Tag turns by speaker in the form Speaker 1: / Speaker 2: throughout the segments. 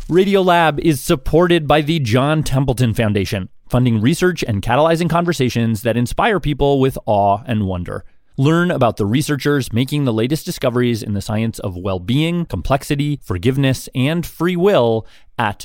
Speaker 1: Radiolab is supported by the John Templeton Foundation, funding research and catalyzing conversations that inspire people with awe and wonder. Learn about the researchers making the latest discoveries in the science of well-being, complexity, forgiveness, and free will at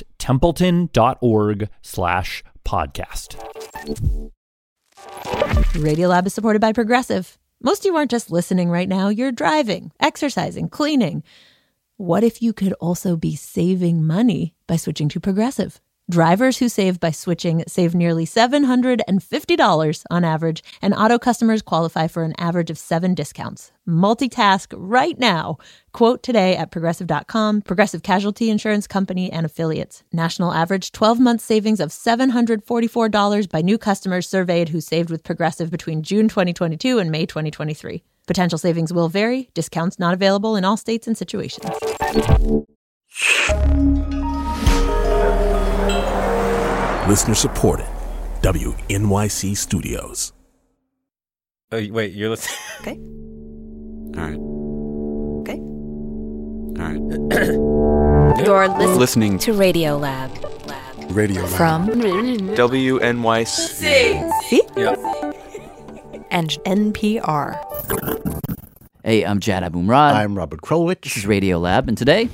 Speaker 1: templeton.org/podcast.
Speaker 2: Radiolab is supported by Progressive. Most of you aren't just listening right now, you're driving, exercising, cleaning. What if you could also be saving money by switching to Progressive? Drivers who save by switching save nearly $750 on average, and auto customers qualify for an average of 7 discounts. Multitask right now. Quote today at Progressive.com. Progressive Casualty Insurance Company and Affiliates. National average 12-month savings of $744 by new customers surveyed who saved with Progressive between June 2022 and May 2023. Potential savings will vary. Discounts not available in all states and situations.
Speaker 3: Listener supported. WNYC Studios.
Speaker 4: Oh, wait, you're listening?
Speaker 2: Okay.
Speaker 4: All right.
Speaker 2: Okay.
Speaker 4: All right.
Speaker 5: You're listening to Radiolab.
Speaker 3: Radio
Speaker 5: From
Speaker 4: WNYC.
Speaker 2: See?
Speaker 4: Yeah.
Speaker 5: and NPR.
Speaker 6: Hey, I'm Jad Abumrad.
Speaker 7: I'm Robert Krulwich.
Speaker 6: This is Radiolab, and today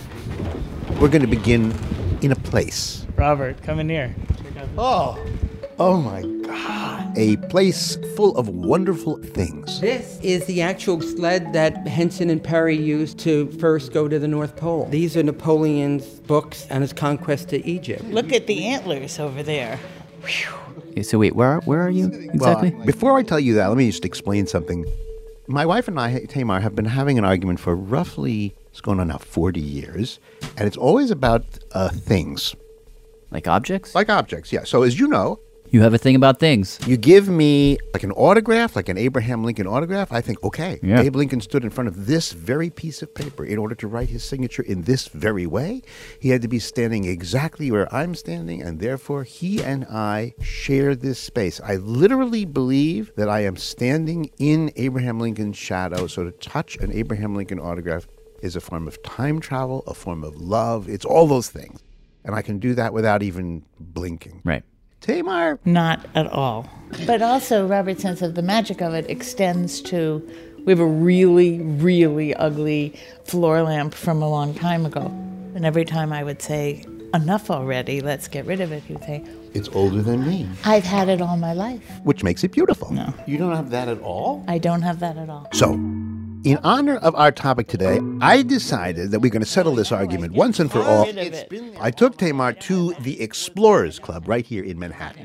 Speaker 7: We're going to begin in a place.
Speaker 8: Robert, come in here.
Speaker 7: Oh my God. A place full of wonderful things.
Speaker 9: This is the actual sled that Henson and Perry used to first go to the North Pole. These are Napoleon's books and his conquest to Egypt.
Speaker 8: Look at the antlers over there.
Speaker 6: Okay, so wait, where are you exactly?
Speaker 7: Well, before I tell you that, let me just explain something. My wife and I, Tamar, have been having an argument for roughly, it's going on now 40 years, and it's always about things.
Speaker 6: Like objects?
Speaker 7: Like objects, yeah. So as you know,
Speaker 6: You have a thing about things.
Speaker 7: you give me like an autograph, like an Abraham Lincoln autograph, I think, okay,
Speaker 6: Yeah.
Speaker 7: Abe Lincoln stood in front of this very piece of paper in order to write his signature in this very way. He had to be standing exactly where I'm standing, and therefore he and I share this space. I literally believe that I am standing in Abraham Lincoln's shadow, so to touch an Abraham Lincoln autograph is a form of time travel, a form of love. It's all those things. And I can do that without even blinking.
Speaker 6: Right.
Speaker 7: Tamar.
Speaker 8: Not at all. But also, Robert's sense of the magic of it extends to, we have a really, really ugly floor lamp from a long time ago. And every time I would say, enough already, let's get rid of it, he'd say,
Speaker 7: It's older than me.
Speaker 8: I've had it all my life.
Speaker 7: Which makes it beautiful.
Speaker 8: No.
Speaker 7: You don't have that at all?
Speaker 8: I don't have that at all.
Speaker 7: So, in honor of our topic today, I decided that we're going to settle this argument once and for all.
Speaker 8: Get rid of it.
Speaker 7: I took Tamar to the Explorers Club right here in Manhattan.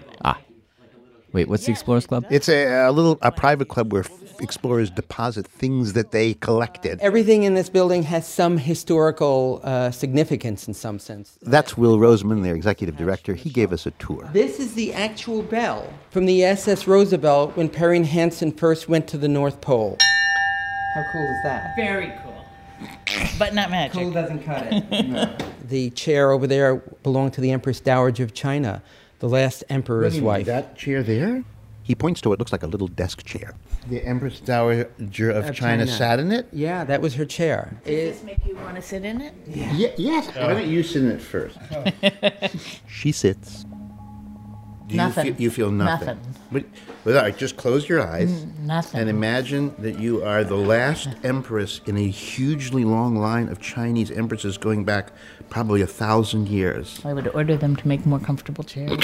Speaker 6: Wait, what's the Explorers Club?
Speaker 7: It's a private club where explorers deposit things that they collected.
Speaker 9: Everything in this building has some historical significance in some sense.
Speaker 7: That's Will Roseman, their executive director. He gave us a tour.
Speaker 9: This is the actual bell from the SS Roosevelt when Perry and Hansen first went to the North Pole. How cool is that?
Speaker 8: Very cool. But not magic.
Speaker 9: Cool doesn't cut it. No. The chair over there belonged to the Empress Dowager of China, the last emperor's wife.
Speaker 7: That chair there? He points to it. Looks like a little desk chair. The Empress Dowager of China sat in it?
Speaker 9: Yeah, that was her chair.
Speaker 8: Does this make you want to sit in it?
Speaker 7: Yes. Why don't you sit in it first? She sits.
Speaker 8: Nothing.
Speaker 7: You feel nothing.
Speaker 8: Nothing.
Speaker 7: But all right, just close your eyes.
Speaker 8: Nothing.
Speaker 7: And imagine that you are the last empress in a hugely long line of Chinese empresses going back probably 1,000 years.
Speaker 8: I would order them to make more comfortable chairs.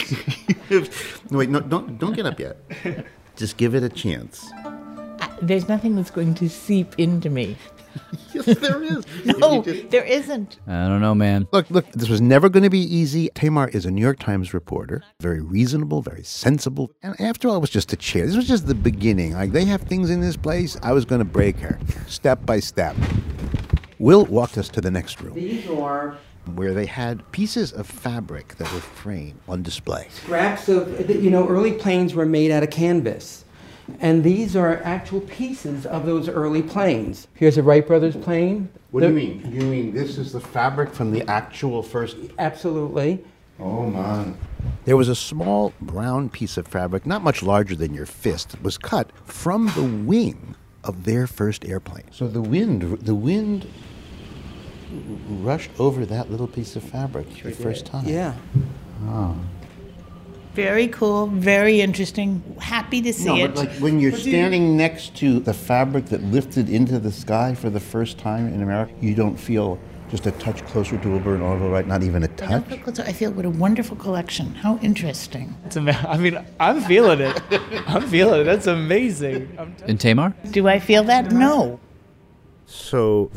Speaker 7: Wait, no, don't get up yet. Just give it a chance.
Speaker 8: There's nothing that's going to seep into me.
Speaker 7: Yes, there is.
Speaker 8: No, there isn't.
Speaker 6: I don't know, man.
Speaker 7: Look, this was never going to be easy. Tamar is a New York Times reporter, very reasonable, very sensible. And after all, it was just a chair. This was just the beginning. Like, they have things in this place. I was going to break her, step by step. Will walked us to the next room.
Speaker 9: These are
Speaker 7: where they had pieces of fabric that were framed on display.
Speaker 9: scraps of, early planes were made out of canvas. And these are actual pieces of those early planes. Here's a Wright Brothers plane.
Speaker 7: What do you mean? You mean this is the fabric from the actual first?
Speaker 9: Absolutely.
Speaker 7: Oh, man. There was a small brown piece of fabric, not much larger than your fist, was cut from the wing of their first airplane. So the wind rushed over that little piece of fabric the first time.
Speaker 9: Yeah.
Speaker 7: Oh.
Speaker 8: Very cool, very interesting. Happy to see it.
Speaker 7: But like when you're standing next to the fabric that lifted into the sky for the first time in America, you don't feel just a touch closer to Wilbur and Orville Wright, not even a touch?
Speaker 8: I feel what a wonderful collection. How interesting.
Speaker 10: I'm feeling it. I'm feeling it. That's amazing.
Speaker 6: And Tamar?
Speaker 8: Do I feel that? No.
Speaker 7: So...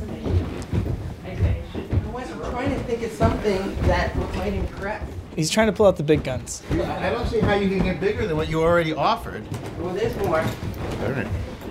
Speaker 9: I was trying to think of something that might impress.
Speaker 10: He's trying to pull out the big guns.
Speaker 7: I don't see how you can get bigger than what you already offered.
Speaker 9: Well, there's more.
Speaker 7: All right.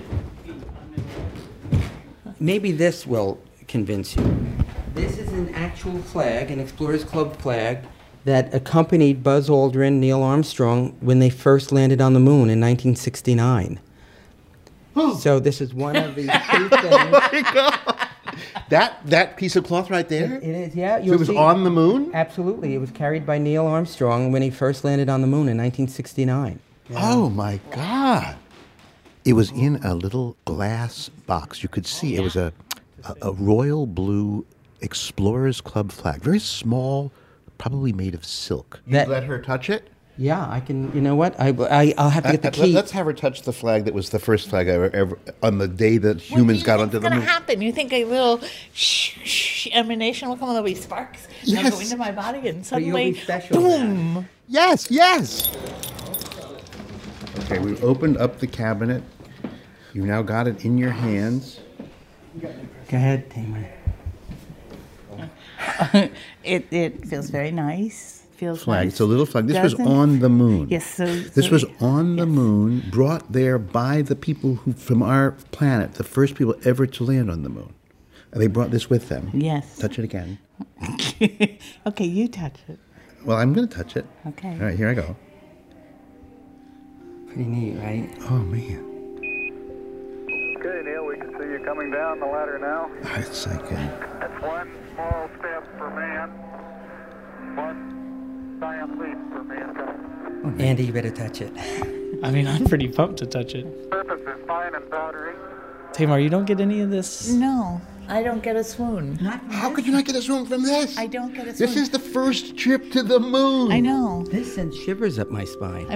Speaker 9: Maybe this will convince you. This is an actual flag, an Explorers Club flag, that accompanied Buzz Aldrin, Neil Armstrong, when they first landed on the moon in 1969. So this is one of the two things.
Speaker 7: Oh my God! That piece of cloth right there?
Speaker 9: It is, yeah.
Speaker 7: So it was on the moon?
Speaker 9: Absolutely. It was carried by Neil Armstrong when he first landed on the moon in 1969. Yeah.
Speaker 7: Oh my God! It was in a little glass box. You could see it was a royal blue Explorers Club flag. Very small, probably made of silk. You let her touch it?
Speaker 9: Yeah, I can. You know what? I'll have to get the key.
Speaker 7: Let's have her touch the flag that was the first flag ever on the day that humans got onto the moon.
Speaker 8: What's going to happen? You think a little emanation will come, and there'll be sparks?
Speaker 7: Yes.
Speaker 8: They'll go into my body, and suddenly,
Speaker 9: you'll be special
Speaker 8: boom!
Speaker 9: then.
Speaker 7: Yes, yes. Okay, we've opened up the cabinet. You've now got it in your hands.
Speaker 9: Go ahead, Tamar.
Speaker 8: It feels very nice. Feels
Speaker 7: Flag.
Speaker 8: nice.
Speaker 7: It's a little flag. This was
Speaker 8: Doesn't-
Speaker 7: on the moon.
Speaker 8: Yes.
Speaker 7: This was on the moon, brought there by the people who from our planet, the first people ever to land on the moon. And they brought this with them.
Speaker 8: Yes.
Speaker 7: Touch it again.
Speaker 8: Okay, you touch it.
Speaker 7: Well, I'm going to touch it.
Speaker 8: Okay.
Speaker 7: All right, here I go.
Speaker 9: Pretty neat, right?
Speaker 7: Oh, man.
Speaker 11: Okay, Neil, we can see you coming down the ladder now.
Speaker 7: It's like
Speaker 11: That's one small step for man, one giant leap for mankind.
Speaker 9: Andy, you better touch it.
Speaker 10: I'm pretty pumped to touch it.
Speaker 11: Surface is fine and powdery.
Speaker 10: Tamar, you don't get any of this?
Speaker 8: No, I don't get a swoon.
Speaker 7: How could you not get a swoon from this?
Speaker 8: I don't get a swoon.
Speaker 7: This is the first trip to the moon.
Speaker 8: I know.
Speaker 9: This sends shivers up my spine.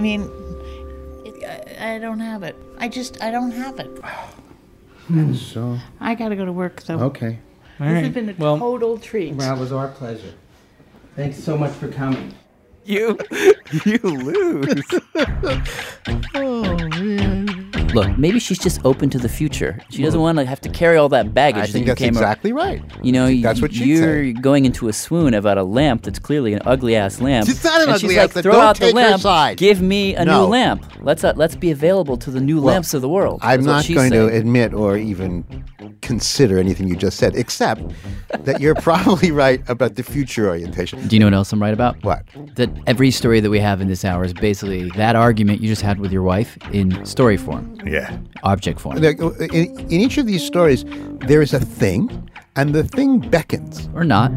Speaker 8: I don't have it. I don't have it.
Speaker 7: So
Speaker 8: I got to go to work, though.
Speaker 7: okay.
Speaker 8: This has been a total treat.
Speaker 9: Well, it was our pleasure. Thanks so much for coming.
Speaker 4: You lose.
Speaker 7: Oh man.
Speaker 6: Look, maybe she's just open to the future. She doesn't want to have to carry all that baggage.
Speaker 7: I think that's exactly right.
Speaker 6: You know,
Speaker 7: That's what she'd
Speaker 6: you're
Speaker 7: say.
Speaker 6: going into a swoon about a lamp that's clearly an ugly ass lamp.
Speaker 7: It's not an
Speaker 6: and
Speaker 7: ugly
Speaker 6: she's
Speaker 7: ass
Speaker 6: like,
Speaker 7: lamp.
Speaker 6: throw
Speaker 7: Don't
Speaker 6: out the
Speaker 7: take her
Speaker 6: lamp.
Speaker 7: side.
Speaker 6: Give me a
Speaker 7: No.
Speaker 6: new lamp. Let's be available to the new lamps of the world.
Speaker 7: I'm
Speaker 6: That's what
Speaker 7: not
Speaker 6: she's
Speaker 7: going
Speaker 6: saying.
Speaker 7: to admit or even consider anything you just said, except that you're probably right about the future orientation.
Speaker 6: Do you know what else I'm right about?
Speaker 7: What?
Speaker 6: That every story that we have in this hour is basically that argument you just had with your wife in story form.
Speaker 7: Yeah.
Speaker 6: Object form.
Speaker 7: In each of these stories, there is a thing, and the thing beckons.
Speaker 6: Or not.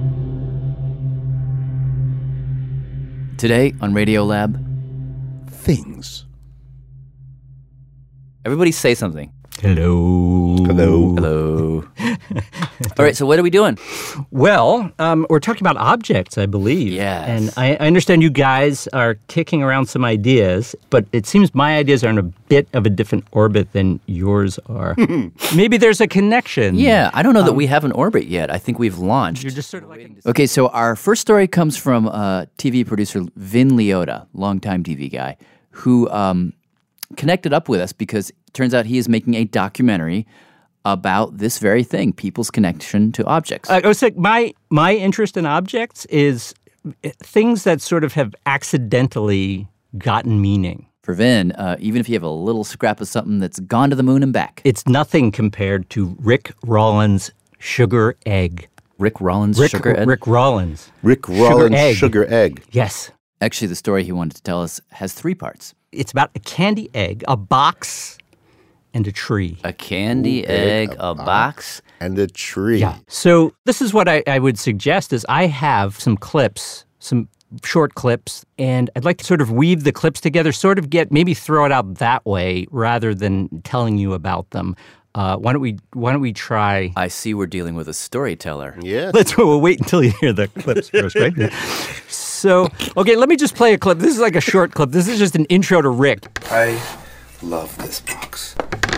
Speaker 6: Today on Radiolab,
Speaker 7: things.
Speaker 6: Everybody say something.
Speaker 12: Hello.
Speaker 7: Hello.
Speaker 6: Hello. All right, so what are we doing?
Speaker 12: Well, we're talking about objects, I believe.
Speaker 6: Yes.
Speaker 12: And I understand you guys are kicking around some ideas, but it seems my ideas are in a bit of a different orbit than yours are. Maybe there's a connection.
Speaker 6: Yeah, I don't know that we have an orbit yet. I think we've launched.
Speaker 12: You're just sort of like...
Speaker 6: Okay, so our first story comes from TV producer Vin Liotta, longtime TV guy, who connected up with us because it turns out he is making a documentary about this very thing, people's connection to objects.
Speaker 12: I was like, my interest in objects is things that sort of have accidentally gotten meaning.
Speaker 6: For Vin, even if you have a little scrap of something that's gone to the moon and back.
Speaker 12: It's nothing compared to Rick Rollins' sugar egg.
Speaker 6: Rick Rollins' sugar egg?
Speaker 12: Rick Rollins.
Speaker 7: Rick Rollins' sugar egg.
Speaker 12: Yes.
Speaker 6: Actually, the story he wanted to tell us has 3 parts.
Speaker 12: It's about a candy egg, a box, and a tree.
Speaker 6: A candy egg, a box,
Speaker 7: and a tree.
Speaker 12: Yeah. So this is what I would suggest is I have some clips, some short clips, and I'd like to sort of weave the clips together, sort of maybe throw it out that way rather than telling you about them. Why don't we try?
Speaker 6: I see we're dealing with a storyteller.
Speaker 7: Yeah.
Speaker 12: We'll wait until you hear the clips first, right? So, okay, let me just play a clip. This is like a short clip. This is just an intro to Rick.
Speaker 13: I love this box.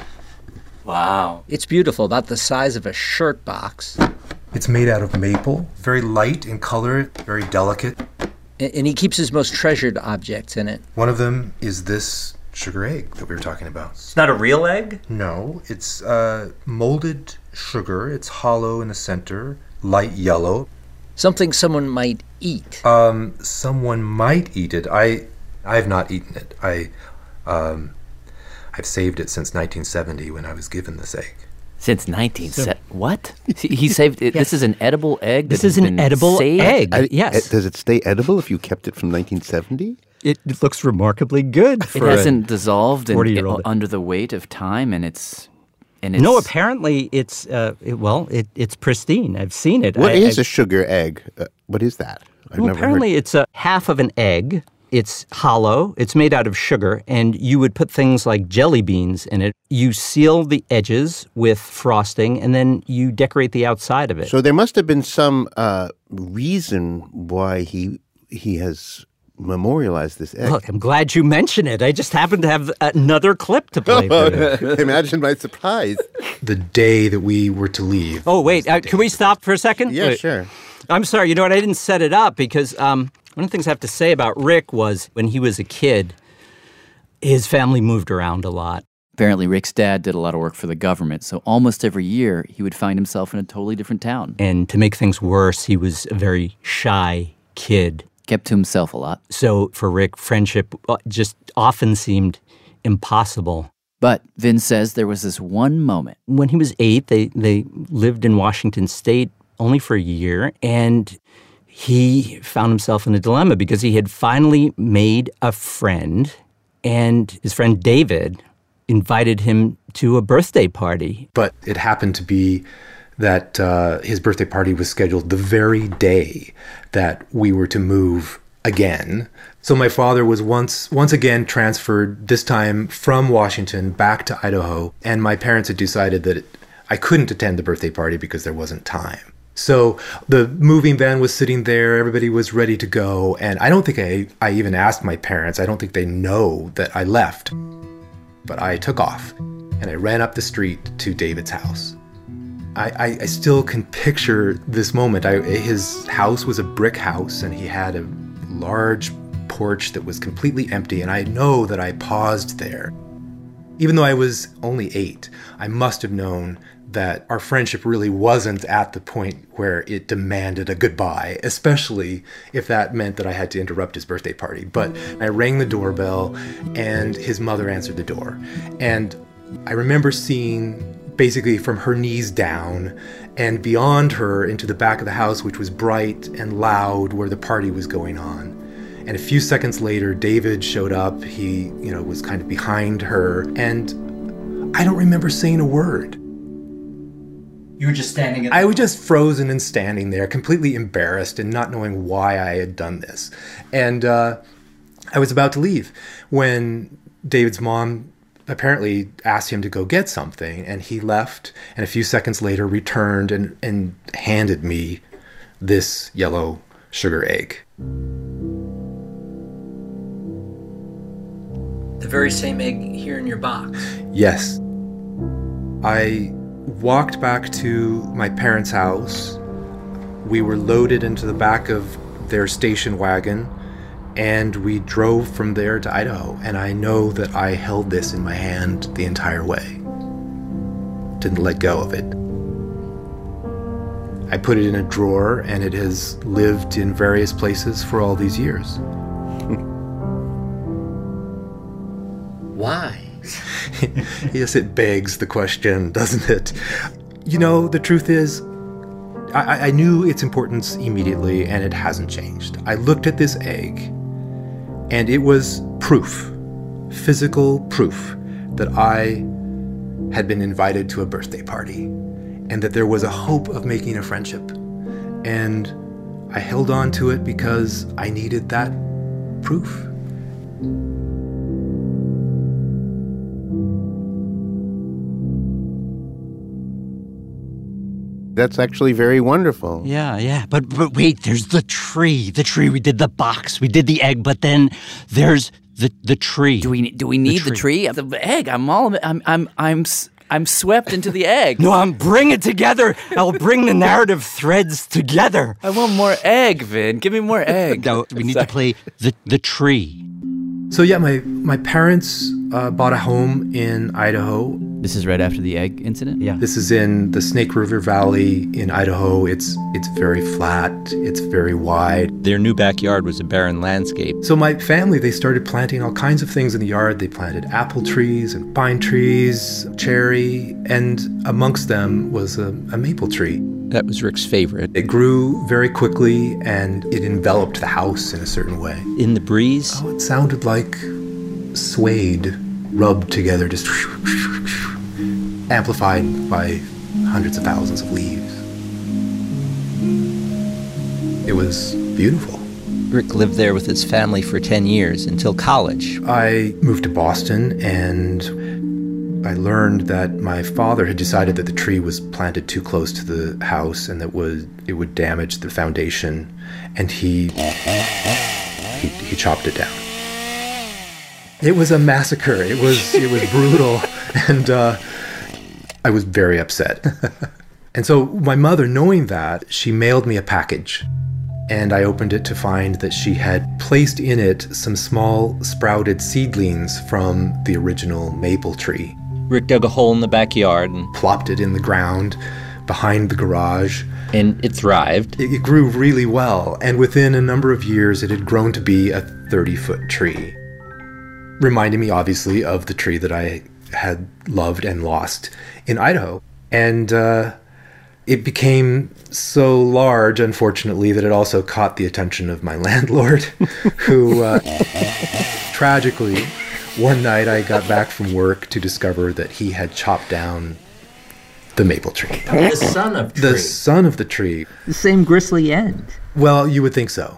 Speaker 12: Wow.
Speaker 14: It's beautiful, about the size of a shirt box.
Speaker 13: It's made out of maple, very light in color, very delicate.
Speaker 14: And he keeps his most treasured objects in it.
Speaker 13: One of them is this sugar egg that we were talking about.
Speaker 12: It's not a real egg?
Speaker 13: No, it's molded sugar. It's hollow in the center, light yellow.
Speaker 14: Something someone might eat.
Speaker 13: Someone might eat it. I have not eaten it. I've saved it since 1970 when I was given this egg.
Speaker 6: Since 1970? What? He saved it. This is an edible egg?
Speaker 12: This is an edible egg. Yes.
Speaker 7: Does it stay edible if you kept it from 1970?
Speaker 12: It looks remarkably good.
Speaker 6: It hasn't dissolved under the weight of time, and it's
Speaker 12: no. Apparently, it's it's pristine. I've seen it.
Speaker 7: What is a sugar egg? What is that?
Speaker 12: Apparently, it's a half of an egg. It's hollow. It's made out of sugar, and you would put things like jelly beans in it. You seal the edges with frosting, and then you decorate the outside of it.
Speaker 7: So there must have been some reason why he has memorialized this egg.
Speaker 12: Look, I'm glad you mentioned it. I just happened to have another clip to play for you.
Speaker 7: Imagine my surprise.
Speaker 13: The day that we were to leave.
Speaker 12: Oh, wait. Can we stop for a second?
Speaker 7: Yeah,
Speaker 12: Wait.
Speaker 7: sure.
Speaker 12: I'm sorry. You know what? I didn't set it up because one of the things I have to say about Rick was when he was a kid, his family moved around a lot.
Speaker 6: Apparently, Rick's dad did a lot of work for the government, so almost every year he would find himself in a totally different town.
Speaker 12: And to make things worse, he was a very shy kid.
Speaker 6: Kept to himself a lot.
Speaker 12: So for Rick, friendship just often seemed impossible.
Speaker 6: But Vin says there was this one moment.
Speaker 12: When he was 8, they lived in Washington State only for a year, and he found himself in a dilemma because he had finally made a friend, and his friend David invited him to a birthday party.
Speaker 13: But it happened to be that his birthday party was scheduled the very day that we were to move again. So my father was once again transferred, this time from Washington back to Idaho, and my parents had decided that I couldn't attend the birthday party because there wasn't time. So the moving van was sitting there, everybody was ready to go, and I don't think I even asked my parents. I don't think they know that I left. But I took off, and I ran up the street to David's house. I still can picture this moment. His house was a brick house, and he had a large porch that was completely empty, and I know that I paused there. Even though I was only 8, I must have known that our friendship really wasn't at the point where it demanded a goodbye, especially if that meant that I had to interrupt his birthday party. But I rang the doorbell, and his mother answered the door. And I remember seeing basically from her knees down and beyond her into the back of the house, which was bright and loud, where the party was going on. And a few seconds later, David showed up. He, was kind of behind her, and I don't remember saying a word.
Speaker 14: You were just standing
Speaker 13: I was just frozen and standing there, completely embarrassed and not knowing why I had done this. And I was about to leave when David's mom apparently asked him to go get something, and he left, and a few seconds later returned and handed me this yellow sugar egg.
Speaker 14: The very same egg here in your box.
Speaker 13: Yes. I walked back to my parents' house. We were loaded into the back of their station wagon, and we drove from there to Idaho. And I know that I held this in my hand the entire way. Didn't let go of it. I put it in a drawer, and it has lived in various places for all these years.
Speaker 14: Why?
Speaker 13: Yes, it begs the question, doesn't it? The truth is, I knew its importance immediately, and it hasn't changed. I looked at this egg, and it was proof, physical proof, that I had been invited to a birthday party, and that there was a hope of making a friendship. And I held on to it because I needed that proof.
Speaker 7: That's actually very wonderful.
Speaker 12: Yeah. But wait, there's the tree. The tree. We did the box. We did the egg. But then there's the tree.
Speaker 6: Do we need the tree? The egg. I'm swept into the egg.
Speaker 12: No, bring it together. I'll bring the narrative threads together.
Speaker 6: I want more egg, Vin. Give me more egg.
Speaker 12: No, we need to play the tree.
Speaker 13: So yeah, my parents bought a home in Idaho.
Speaker 6: This is right after the egg incident?
Speaker 12: Yeah.
Speaker 13: This is in the Snake River Valley in Idaho. It's very flat. It's very wide.
Speaker 15: Their new backyard was a barren landscape.
Speaker 13: So my family, they started planting all kinds of things in the yard. They planted apple trees and pine trees, cherry, and amongst them was a maple tree.
Speaker 15: That was Rick's favorite.
Speaker 13: It grew very quickly, and it enveloped the house in a certain way.
Speaker 15: In the breeze?
Speaker 13: Oh, it sounded like suede rubbed together, just amplified by hundreds of thousands of leaves. It was beautiful.
Speaker 15: Rick lived there with his family for 10 years until college.
Speaker 13: I moved to Boston, and I learned that my father had decided that the tree was planted too close to the house and that it would damage the foundation, and he chopped it down. It was a massacre. It was brutal, and I was very upset. And so my mother, knowing that, she mailed me a package, and I opened it to find that she had placed in it some small sprouted seedlings from the original maple tree.
Speaker 15: Rick dug a hole in the backyard and
Speaker 13: plopped it in the ground behind the garage.
Speaker 15: And it thrived.
Speaker 13: It grew really well, and within a number of years, it had grown to be a 30-foot tree. Reminding me, obviously, of the tree that I had loved and lost in Idaho. And it became so large, unfortunately, that it also caught the attention of my landlord, who tragically, one night I got back from work to discover that he had chopped down the maple tree.
Speaker 14: The son of the tree.
Speaker 13: The son of the tree.
Speaker 14: The same gristly end.
Speaker 13: Well, you would think so.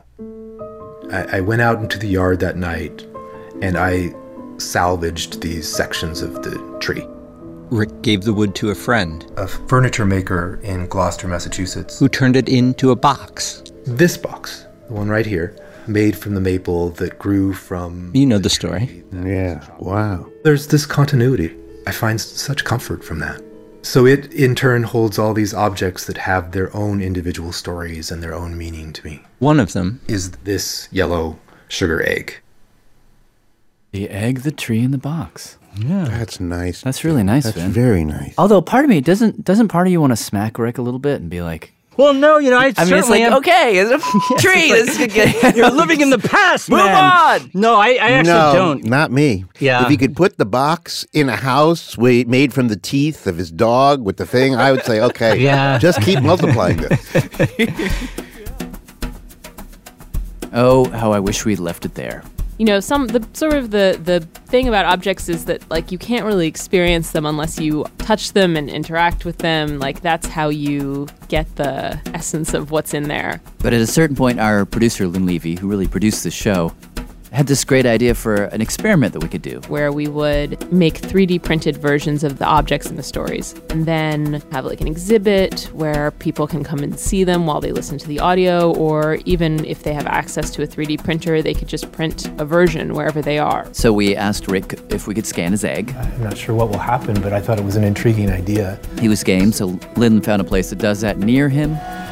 Speaker 13: I went out into the yard that night, and I salvaged these sections of the tree.
Speaker 15: Rick gave the wood to a friend.
Speaker 13: A furniture maker in Gloucester, Massachusetts.
Speaker 15: Who turned it into a box.
Speaker 13: This box, the one right here, made from the maple that grew from...
Speaker 15: You know the story.
Speaker 7: Yeah, wow.
Speaker 13: There's this continuity. I find such comfort from that. So it, in turn, holds all these objects that have their own individual stories and their own meaning to me.
Speaker 15: One of them
Speaker 13: is this yellow sugar egg.
Speaker 6: The egg, the tree, and the box.
Speaker 12: Yeah.
Speaker 7: That's nice.
Speaker 6: That's really nice,
Speaker 7: That's
Speaker 6: Vin.
Speaker 7: very nice.
Speaker 6: Although part of me, doesn't part of you want to smack Rick a little bit and be like...
Speaker 12: Well, no, I mean,
Speaker 6: it's like, okay, it's a tree.
Speaker 12: You're living in the past,
Speaker 6: Move
Speaker 12: man.
Speaker 6: on!
Speaker 12: No, I actually don't.
Speaker 7: Not me.
Speaker 12: Yeah.
Speaker 7: If he could put the box in a house made from the teeth of his dog with the thing, I would say, okay, just keep multiplying this.
Speaker 6: Oh, how I wish we'd left it there.
Speaker 16: You know, the thing about objects is that, like, you can't really experience them unless you touch them and interact with them. Like, that's how you get the essence of what's in there.
Speaker 6: But at a certain point, our producer, Lynn Levy, who really produced this show, had this great idea for an experiment that we could do.
Speaker 16: Where we would make 3D printed versions of the objects in the stories and then have like an exhibit where people can come and see them while they listen to the audio, or even if they have access to a 3D printer, they could just print a version wherever they are.
Speaker 6: So we asked Rick if we could scan his egg.
Speaker 17: I'm not sure what will happen, but I thought it was an intriguing idea.
Speaker 6: He was game, so Lynn found a place that does that near him.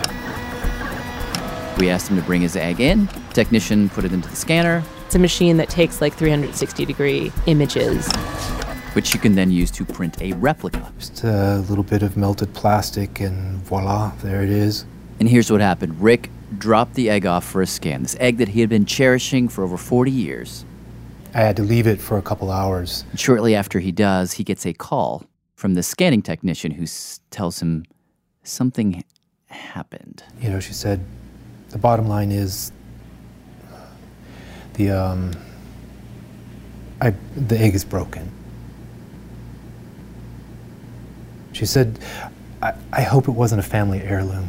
Speaker 6: We asked him to bring his egg in. Technician put it into the scanner.
Speaker 16: It's a machine that takes like 360-degree images,
Speaker 6: which you can then use to print a replica.
Speaker 17: Just a little bit of melted plastic and voila, there it is.
Speaker 6: And here's what happened. Rick dropped the egg off for a scan. This egg that he had been cherishing for over 40 years.
Speaker 17: I had to leave it for a couple hours.
Speaker 6: And shortly after he does, he gets a call from the scanning technician who tells him something happened.
Speaker 17: You know, she said, the bottom line is the egg is broken. She said, I hope it wasn't a family heirloom.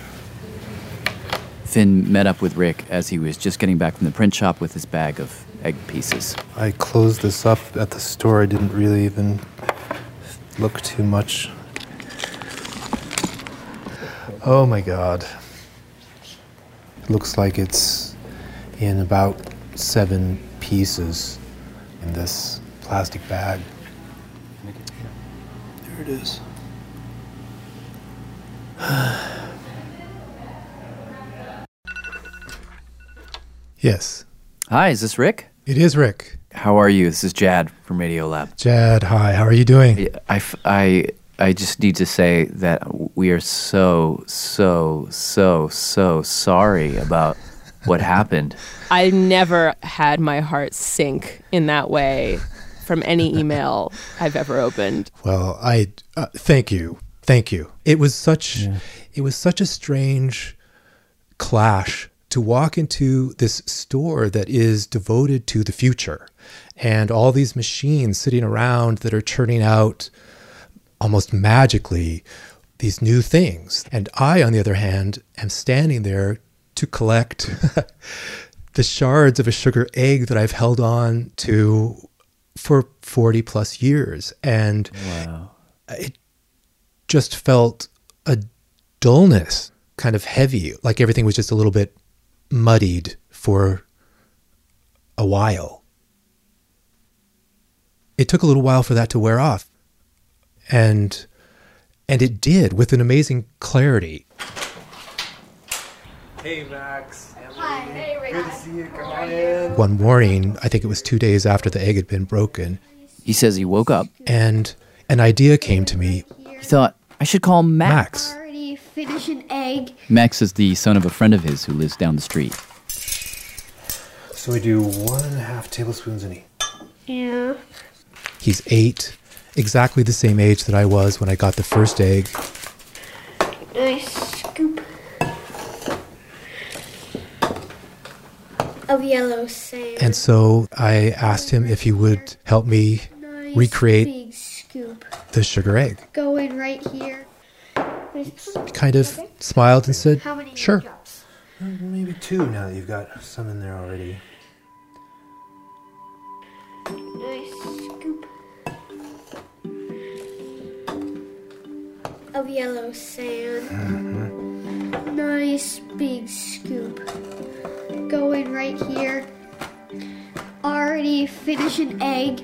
Speaker 6: Finn met up with Rick as he was just getting back from the print shop with his bag of egg pieces.
Speaker 17: I closed this up at the store. I didn't really even look too much. Oh my God. It looks like it's in about 7 pieces in this plastic bag. There it is. Yes.
Speaker 6: Hi, is this Rick?
Speaker 17: It is Rick.
Speaker 6: How are you? This is Jad from Radiolab.
Speaker 17: Jad, hi. How are you doing?
Speaker 6: I just need to say that we are so sorry about what happened.
Speaker 16: I never had my heart sink in that way from any email I've ever opened.
Speaker 17: Well, thank you. Thank you. It was such a strange clash to walk into this store that is devoted to the future and all these machines sitting around that are churning out almost magically these new things. And I, on the other hand, am standing there to collect the shards of a sugar egg that I've held on to for 40 plus years. And it just felt a dullness, kind of heavy, like everything was just a little bit muddied for a while. It took a little while for that to wear off. And it did, with an amazing clarity.
Speaker 10: Hey, Max.
Speaker 18: Hi. Hey, Rick.
Speaker 10: Good to see you. Come on in.
Speaker 17: One morning, I think it was 2 days after the egg had been broken.
Speaker 6: He says he woke up
Speaker 17: and an idea came to me.
Speaker 6: He thought, I should call Max.
Speaker 18: Already finish an egg.
Speaker 6: Max is the son of a friend of his who lives down the street.
Speaker 17: So we do 1.5 tablespoons in each.
Speaker 18: Yeah.
Speaker 17: He's 8, exactly the same age that I was when I got the first egg.
Speaker 18: Nice scoop of yellow sand.
Speaker 17: And so I asked him if he would help me recreate
Speaker 18: big scoop
Speaker 17: the sugar egg.
Speaker 18: going right here.
Speaker 17: He kind of smiled and said,
Speaker 18: How many
Speaker 17: sure.
Speaker 18: drops?
Speaker 17: Maybe 2 now that you've got some in there already.
Speaker 18: Nice scoop of yellow sand. Nice big scoop going right here. Already finish an egg.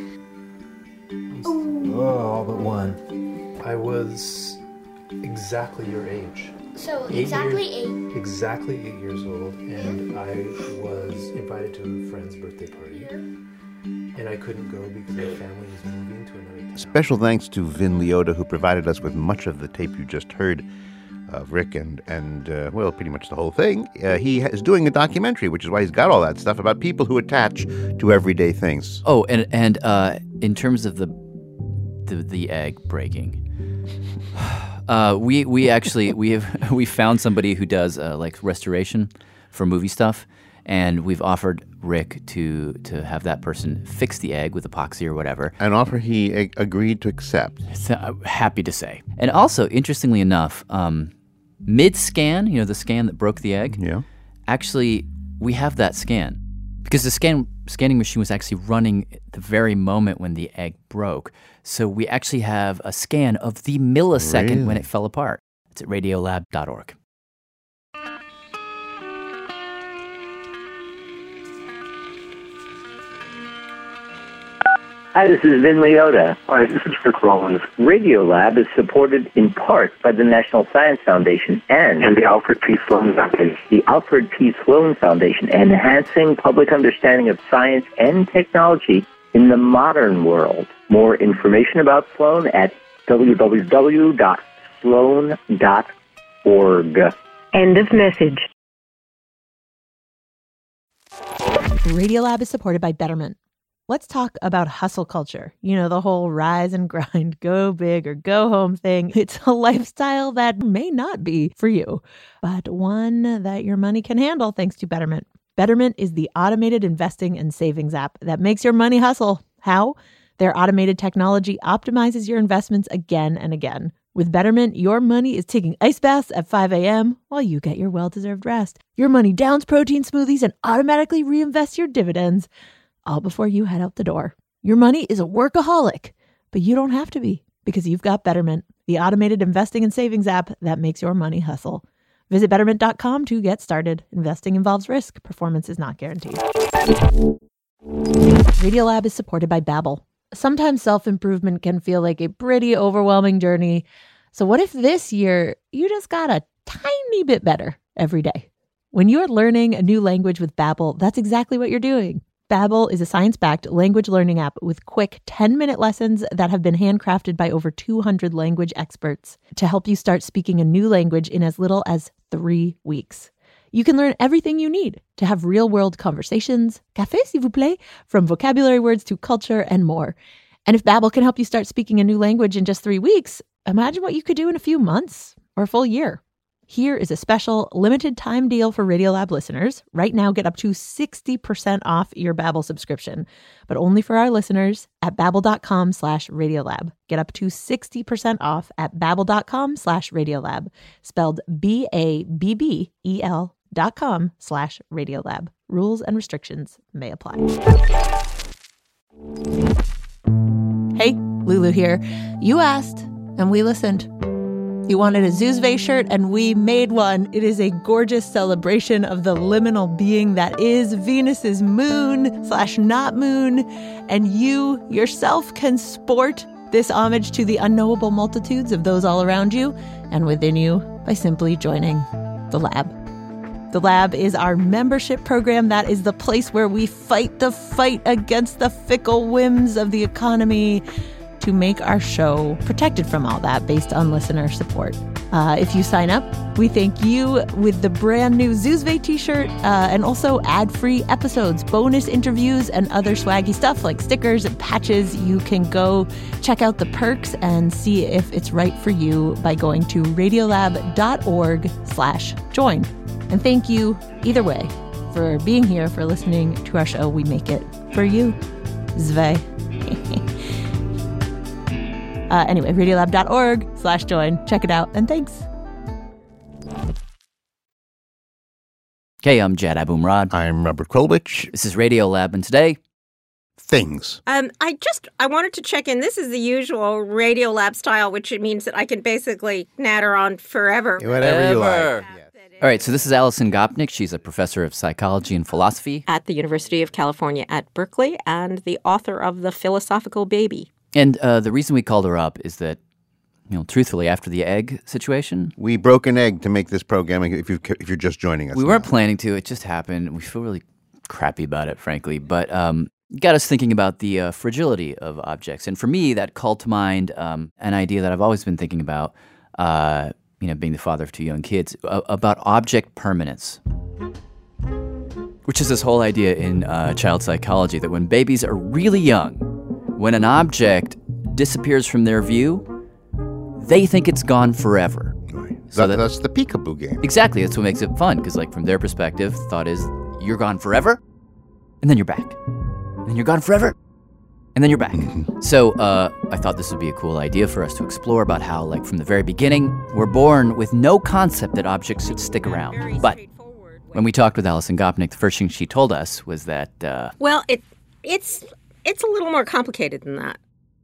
Speaker 17: Oh, all but one. I was exactly your age.
Speaker 18: So exactly 8.
Speaker 17: Exactly 8 years old, and I was invited to a friend's birthday party. And I couldn't go because my family was moving to another town.
Speaker 7: Special thanks to Vin Leota, who provided us with much of the tape you just heard of Rick and well, pretty much the whole thing. He is doing a documentary, which is why he's got all that stuff about people who attach to everyday things.
Speaker 6: Oh, and in terms of the egg breaking, we found somebody who does like restoration for movie stuff. And we've offered Rick to have that person fix the egg with epoxy or whatever.
Speaker 7: An offer he agreed to accept.
Speaker 6: So, happy to say. And also, interestingly enough, mid-scan, the scan that broke the egg, actually, we have that scan. Because the scanning machine was actually running at the very moment when the egg broke. So we actually have a scan of the millisecond when it fell apart. It's at radiolab.org.
Speaker 19: Hi, this is Vin Leota. Hi, this is Rick Rollins. Radiolab is supported in part by the National Science Foundation and the Alfred P. Sloan Foundation. The Alfred P. Sloan Foundation, enhancing public understanding of science and technology in the modern world. More information about Sloan at www.sloan.org.
Speaker 2: End of message. Radiolab is supported by Betterment. Let's talk about hustle culture. You know, the whole rise and grind, go big or go home thing. It's a lifestyle that may not be for you, but one that your money can handle thanks to Betterment. Betterment is the automated investing and savings app that makes your money hustle. How? Their automated technology optimizes your investments again and again. With Betterment, your money is taking ice baths at 5 a.m. while you get your well-deserved rest. Your money downs protein smoothies and automatically reinvests your dividends, all before you head out the door. Your money is a workaholic, but you don't have to be because you've got Betterment. the automated investing and savings app that makes your money hustle. Visit Betterment.com to get started. Investing involves risk. Performance is not guaranteed. Radiolab is supported by Babbel. Sometimes self-improvement can feel like a pretty overwhelming journey. So what if this year you just got a tiny bit better every day? When you're learning a new language with Babbel, that's exactly what you're doing. Babbel is a science-backed language learning app with quick 10-minute lessons that have been handcrafted by over 200 language experts to help you start speaking a new language in as little as 3 weeks. You can learn everything you need to have real-world conversations, café s'il vous plaît, from vocabulary words to culture and more. And if Babbel can help you start speaking a new language in just 3 weeks, imagine what you could do in a few months or a full year. Here is a special limited time deal for Radiolab listeners. Right now, get up to 60% off your Babbel subscription, but only for our listeners at babbel.com/Radiolab. Get up to 60% off at babbel.com/Radiolab, spelled BABBEL.com/Radiolab. Rules and restrictions may apply. Hey, Lulu here. You asked, and we listened. You wanted a Zoozve shirt, and we made one. It is a gorgeous celebration of the liminal being that is Venus's moon/not moon, and you yourself can sport this homage to the unknowable multitudes of those all around you and within you by simply joining the Lab. The Lab is our membership program. That is the place where we fight the fight against the fickle whims of the economy to make our show protected from all that based on listener support. If you sign up, we thank you with the brand new Zoozve t-shirt and also ad-free episodes, bonus interviews, and other swaggy stuff like stickers and patches. You can go check out the perks and see if it's right for you by going to radiolab.org/join. And thank you either way for being here, for listening to our show. We make it for you. Zve. Anyway, radiolab.org/join. Check it out, and thanks.
Speaker 6: Okay, I'm Jad Abumrad.
Speaker 7: I'm Robert Krulwich.
Speaker 6: This is Radiolab, and today,
Speaker 7: things.
Speaker 20: I wanted to check in. This is the usual Radiolab style, which means that I can basically natter on forever.
Speaker 7: Whatever you like.
Speaker 6: All right, so this is Alison Gopnik. She's a professor of psychology and philosophy
Speaker 20: at the University of California at Berkeley and the author of The Philosophical Baby.
Speaker 6: And the reason we called her up is that, truthfully, after the egg situation,
Speaker 7: we broke an egg to make this program. If you're just joining us,
Speaker 6: we weren't planning to. It just happened. We feel really crappy about it, frankly. But it got us thinking about the fragility of objects. And for me, that called to mind an idea that I've always been thinking about. Being the father of 2 young kids, about object permanence, which is this whole idea in child psychology that when babies are really young, when an object disappears from their view, they think it's gone forever.
Speaker 7: Right. So that's the peekaboo game.
Speaker 6: Exactly. That's what makes it fun, because from their perspective, the thought is you're gone forever, and then you're back. And then you're gone forever, and then you're back. So I thought this would be a cool idea for us to explore about how, from the very beginning, we're born with no concept that objects should stick around. But when we talked with Alison Gopnik, the first thing she told us was that...
Speaker 20: Well, it's a little more complicated than that.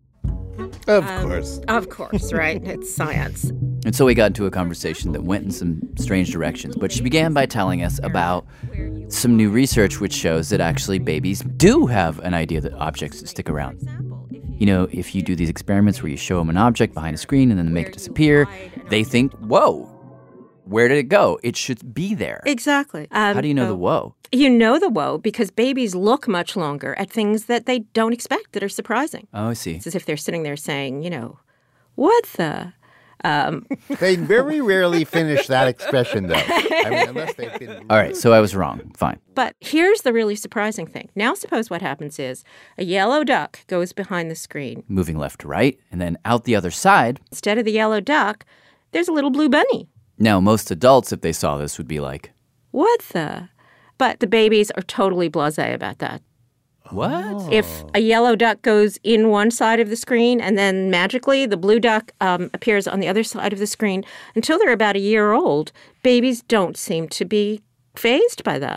Speaker 7: Of course.
Speaker 20: Of course, right? It's science.
Speaker 6: And so we got into a conversation that went in some strange directions. But she began by telling us about some new research which shows that actually babies do have an idea that objects stick around. If you do these experiments where you show them an object behind a screen and then they make it disappear, they think, whoa, where did it go? It should be there.
Speaker 20: Exactly.
Speaker 6: How do you know the whoa?
Speaker 20: You know the whoa because babies look much longer at things that they don't expect, that are surprising.
Speaker 6: Oh, I see.
Speaker 20: It's as if they're sitting there saying, what the...
Speaker 7: They very rarely finish that expression, though. Unless they've been...
Speaker 6: All right, so I was wrong. Fine.
Speaker 20: But here's the really surprising thing. Now suppose what happens is a yellow duck goes behind the screen.
Speaker 6: Moving left to right, and then out the other side.
Speaker 20: Instead of the yellow duck, there's a little blue bunny.
Speaker 6: Now, most adults, if they saw this, would be like...
Speaker 20: What the... But the babies are totally blasé about that.
Speaker 6: What?
Speaker 20: If a yellow duck goes in one side of the screen and then magically the blue duck appears on the other side of the screen, until they're about a year old, babies don't seem to be fazed by that.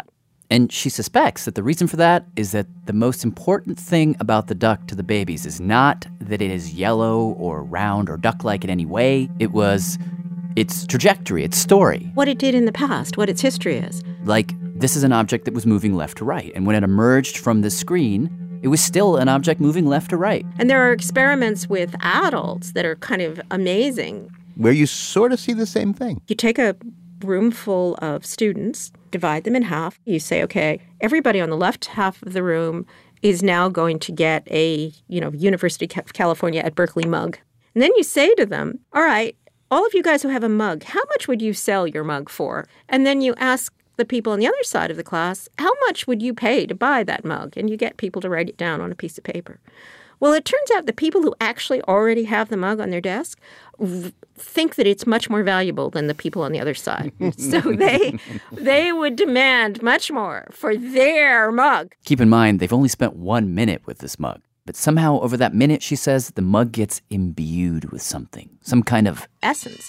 Speaker 6: And she suspects that the reason for that is that the most important thing about the duck to the babies is not that it is yellow or round or duck-like in any way. It was its trajectory, its story.
Speaker 20: What it did in the past, what its history is.
Speaker 6: Like, this is an object that was moving left to right. And when it emerged from the screen, it was still an object moving left to right.
Speaker 20: And there are experiments with adults that are kind of amazing.
Speaker 7: Where you sort of see the same thing.
Speaker 20: You take a room full of students, divide them in half. You say, okay, everybody on the left half of the room is now going to get a, University of California at Berkeley mug. And then you say to them, all right, all of you guys who have a mug, how much would you sell your mug for? And then you ask the people on the other side of the class, how much would you pay to buy that mug? And you get people to write it down on a piece of paper. Well, it turns out the people who actually already have the mug on their desk think that it's much more valuable than the people on the other side. So they would demand much more for their mug.
Speaker 6: Keep in mind, they've only spent 1 minute with this mug. But somehow over that minute, she says, the mug gets imbued with something, some kind of
Speaker 20: essence.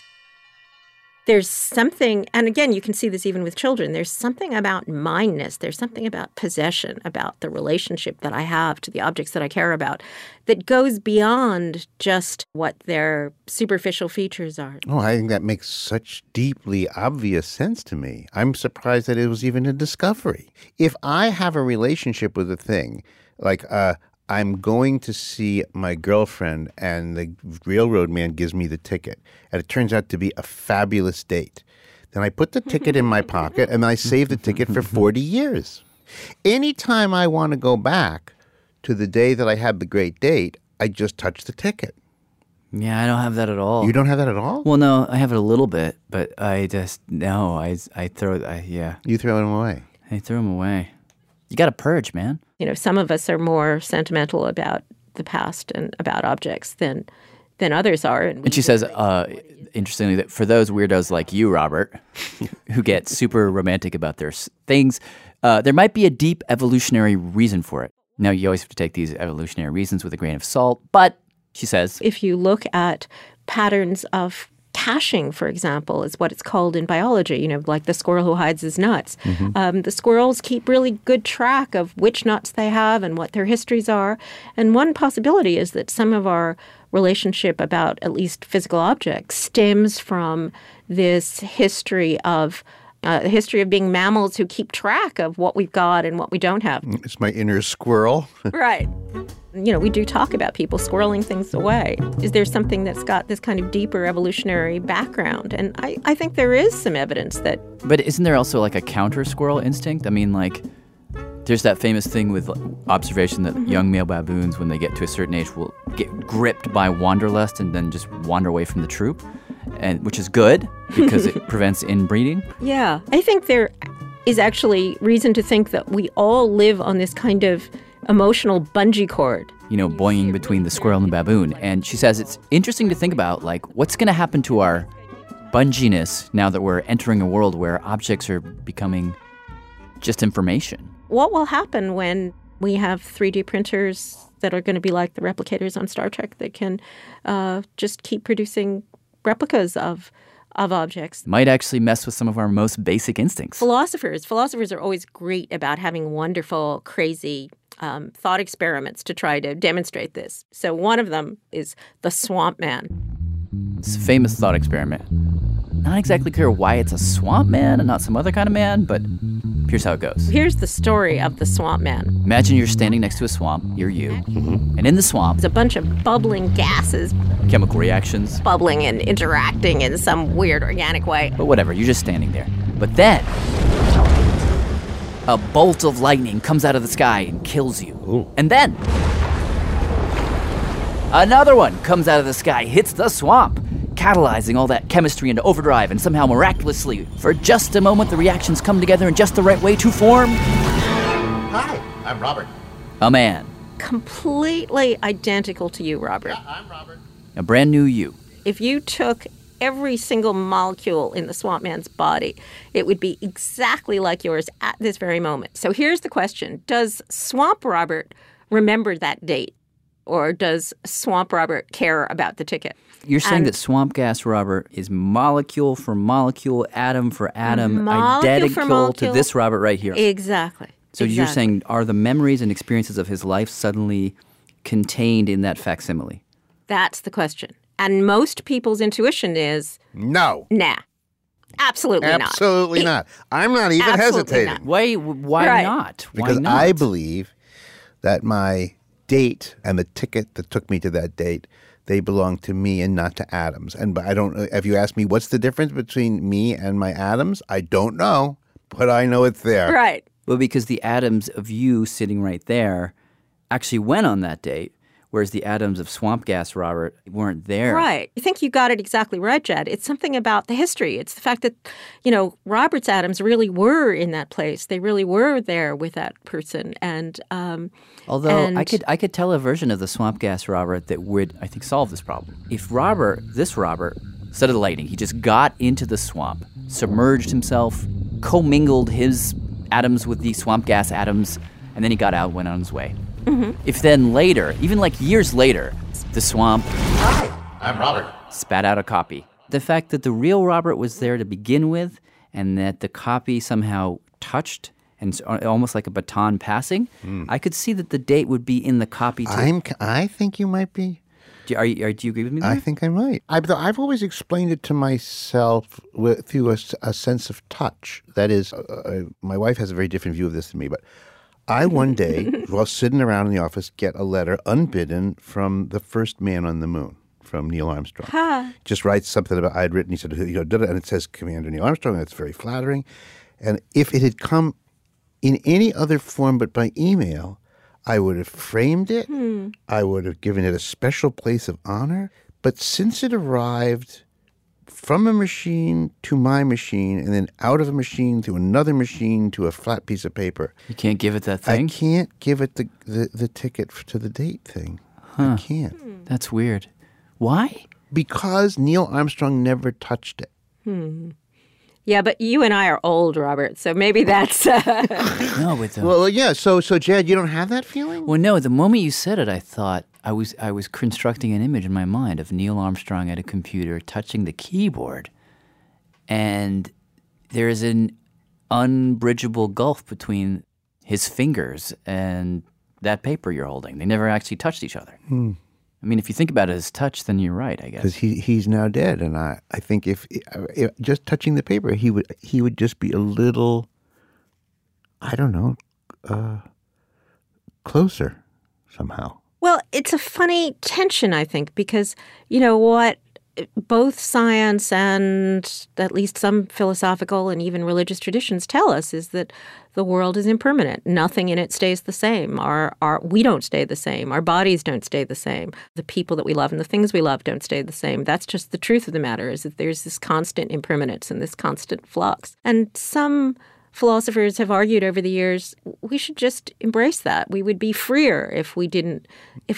Speaker 20: There's something, and again, you can see this even with children, there's something about mindness, there's something about possession, about the relationship that I have to the objects that I care about that goes beyond just what their superficial features are.
Speaker 7: Oh, I think that makes such deeply obvious sense to me. I'm surprised that it was even a discovery. If I have a relationship with a thing, like I'm going to see my girlfriend and the railroad man gives me the ticket, and it turns out to be a fabulous date. Then I put the ticket in my pocket and I save the ticket for 40 years. Anytime I want to go back to the day that I had the great date, I just touch the ticket.
Speaker 6: Yeah, I don't have that at all.
Speaker 7: You don't have that at all?
Speaker 6: Well, no, I have it a little bit, but I just, no, I throw it, yeah.
Speaker 7: You throw them away?
Speaker 6: I throw them away. You got to purge, man.
Speaker 20: Some of us are more sentimental about the past and about objects than others are.
Speaker 6: And she says, interestingly, that for those weirdos like you, Robert, who get super romantic about their things, there might be a deep evolutionary reason for it. Now, you always have to take these evolutionary reasons with a grain of salt, but she says,
Speaker 20: if you look at patterns of caching, for example, is what it's called in biology, like the squirrel who hides his nuts. Mm-hmm. The squirrels keep really good track of which nuts they have and what their histories are. And one possibility is that some of our relationship about at least physical objects stems from this history of being mammals who keep track of what we've got and what we don't have.
Speaker 7: It's my inner squirrel.
Speaker 20: Right. We do talk about people squirreling things away. Is there something that's got this kind of deeper evolutionary background? And I think there is some evidence that...
Speaker 6: But isn't there also like a counter-squirrel instinct? I mean, like, there's that famous thing with observation that young male baboons, when they get to a certain age, will get gripped by wanderlust and then just wander away from the troop, and which is good because it prevents inbreeding.
Speaker 20: Yeah. I think there is actually reason to think that we all live on this kind of emotional bungee cord.
Speaker 6: Boinging between the squirrel and the baboon. And she says it's interesting to think about, like, what's going to happen to our bunginess now that we're entering a world where objects are becoming just information.
Speaker 20: What will happen when we have 3D printers that are going to be like the replicators on Star Trek that can just keep producing replicas of objects?
Speaker 6: Might actually mess with some of our most basic instincts.
Speaker 20: Philosophers are always great about having wonderful, crazy thought experiments to try to demonstrate this. So one of them is the Swamp Man.
Speaker 6: It's a famous thought experiment. Not exactly clear why it's a swamp man and not some other kind of man, but here's how it goes.
Speaker 20: Here's the story of the Swamp Man.
Speaker 6: Imagine you're standing next to a swamp, you're you, and in the swamp,
Speaker 20: there's a bunch of bubbling gases.
Speaker 6: Chemical reactions.
Speaker 20: Bubbling and interacting in some weird organic way.
Speaker 6: But whatever, you're just standing there. But then, a bolt of lightning comes out of the sky and kills you.
Speaker 7: Ooh.
Speaker 6: And then, another one comes out of the sky, hits the swamp, catalyzing all that chemistry into overdrive, and somehow miraculously, for just a moment, the reactions come together in just the right way to form...
Speaker 7: Hi, I'm Robert.
Speaker 6: A man.
Speaker 20: Completely identical to you, Robert.
Speaker 7: Yeah, I'm Robert.
Speaker 6: A brand new you.
Speaker 20: If you took every single molecule in the Swamp Man's body, it would be exactly like yours at this very moment. So here's the question. Does Swamp Robert remember that date? or does Swamp Robert care about the ticket?
Speaker 6: You're saying that Swamp Gas Robert is molecule for molecule, atom for atom,
Speaker 20: Molecule for
Speaker 6: identical
Speaker 20: molecule.
Speaker 6: to this Robert right here.
Speaker 20: Exactly.
Speaker 6: So you're saying, are the memories and experiences of his life suddenly contained in that facsimile?
Speaker 20: That's the question. And most people's intuition is
Speaker 7: no.
Speaker 20: Nah. Absolutely not.
Speaker 7: Absolutely not. I'm not even
Speaker 20: Absolutely
Speaker 7: hesitating.
Speaker 20: not.
Speaker 6: Why
Speaker 20: Right.
Speaker 6: not? Why
Speaker 7: Because
Speaker 6: not?
Speaker 7: I believe that my date and the ticket that took me to that date, they belong to me and not to Adams. And I don't. If you ask me what's the difference between me and my Adams, I don't know, but I know it's there.
Speaker 20: Right.
Speaker 6: Well, because the Adams of you sitting right there actually went on that date, whereas the Adams of Swamp Gas Robert weren't there.
Speaker 20: Right. I think you got it exactly right, Jed. It's something about the history. It's the fact that, Robert's Adams really were in that place. They really were there with that person. And
Speaker 6: Although I could tell a version of the Swamp Gas Robert that would, I think, solve this problem. If this Robert, instead of the lightning, he just got into the swamp, submerged himself, commingled his atoms with the swamp gas atoms, and then he got out, went on his way.
Speaker 20: Mm-hmm.
Speaker 6: If then later, even like years later, the swamp
Speaker 7: I'm Robert.
Speaker 6: spat out a copy. The fact that the real Robert was there to begin with and that the copy somehow touched and almost like a baton passing, I could see that the date would be in the copy too.
Speaker 7: I think you might be.
Speaker 6: Do you agree with me there?
Speaker 7: I think I might. I've always explained it to myself through a sense of touch. That is, my wife has a very different view of this than me, but I one day, while sitting around in the office, get a letter unbidden from the first man on the moon, from Neil Armstrong.
Speaker 20: Huh.
Speaker 7: Just writes something about I had written. He said, and it says Commander Neil Armstrong, and it's very flattering. And if it had come in any other form but by email, I would have framed it. I would have given it a special place of honor. But since it arrived from a machine to my machine and then out of a machine to another machine to a flat piece of paper.
Speaker 6: You can't give it that thing?
Speaker 7: I can't give it the ticket to the date thing. I can't.
Speaker 6: That's weird. Why?
Speaker 7: Because Neil Armstrong never touched it.
Speaker 20: Yeah, but you and I are old, Robert, so maybe that's...
Speaker 6: No, but
Speaker 7: Well, yeah, so Jed, you don't have that feeling?
Speaker 6: Well, no, the moment you said it, I thought I was constructing an image in my mind of Neil Armstrong at a computer touching the keyboard, and there's an unbridgeable gulf between his fingers and that paper you're holding. They never actually touched each other. I mean, if you think about it as touch, then you're right, I guess.
Speaker 7: Because he's now dead, and I think if just touching the paper, he would just be a little, I don't know, closer somehow.
Speaker 20: Well, it's a funny tension, I think, because, what both science and at least some philosophical and even religious traditions tell us is that the world is impermanent. Nothing in it stays the same. We don't stay the same. Our bodies don't stay the same. The people that we love and the things we love don't stay the same. That's just the truth of the matter, is that there's this constant impermanence and this constant flux. And some philosophers have argued over the years we should just embrace that. We would be freer if we didn't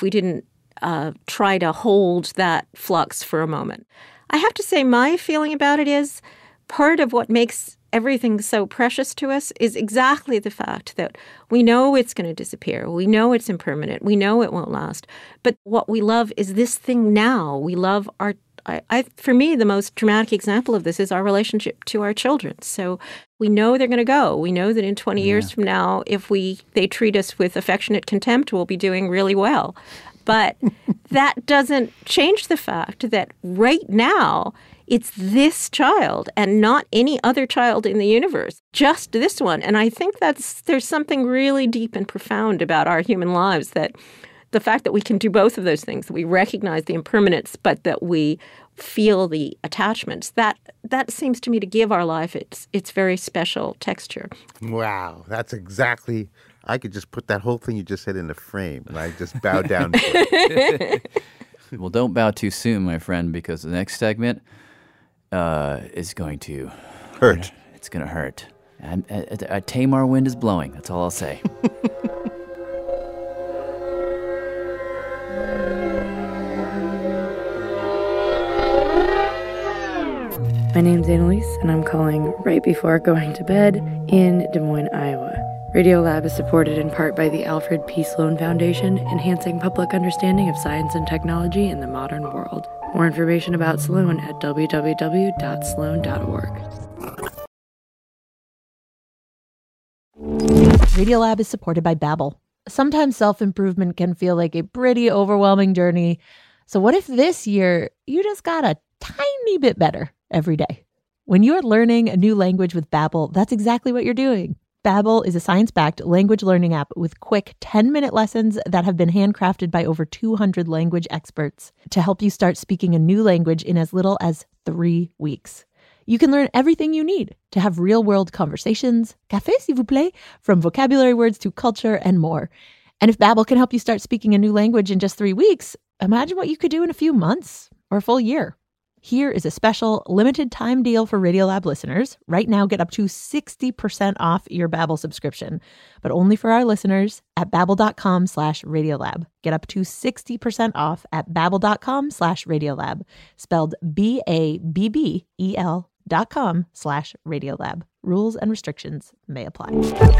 Speaker 20: try to hold that flux for a moment. I have to say my feeling about it is part of what makes everything so precious to us is exactly the fact that we know it's going to disappear. We know it's impermanent. We know it won't last. But what we love is this thing now. We love for me, the most dramatic example of this is our relationship to our children. So we know they're going to go. We know that in 20 years from now, if they treat us with affectionate contempt, we'll be doing really well. But that doesn't change the fact that right now, it's this child and not any other child in the universe, just this one. And I think there's something really deep and profound about our human lives, that the fact that we can do both of those things, that we recognize the impermanence, but that we feel the attachments, that seems to me to give our life its very special texture.
Speaker 7: Wow, that's exactly... I could just put that whole thing you just said in a frame, and I just bow down to it.
Speaker 6: Well, don't bow too soon, my friend, because the next segment is going to
Speaker 7: hurt.
Speaker 6: It's going to hurt. A Tamar wind is blowing. That's all I'll say.
Speaker 21: My name's Annalise, and I'm calling right before going to bed in Des Moines, Iowa.
Speaker 5: Radiolab is supported in part by the Alfred P. Sloan Foundation, enhancing public understanding of science and technology in the modern world. More information about Sloan at www.sloan.org.
Speaker 2: Radiolab is supported by Babbel. Sometimes self-improvement can feel like a pretty overwhelming journey. So what if this year you just got a tiny bit better every day? When you're learning a new language with Babbel, that's exactly what you're doing. Babbel is a science-backed language learning app with quick 10-minute lessons that have been handcrafted by over 200 language experts to help you start speaking a new language in as little as 3 weeks. You can learn everything you need to have real-world conversations, café s'il vous plaît, from vocabulary words to culture and more. And if Babbel can help you start speaking a new language in just 3 weeks, imagine what you could do in a few months or a full year. Here is a special limited time deal for Radiolab listeners. Right now, get up to 60% off your Babbel subscription, but only for our listeners at babbel.com/Radiolab. Get up to 60% off at babbel.com/Radiolab, spelled BABBEL.com/Radiolab. Rules and restrictions may apply.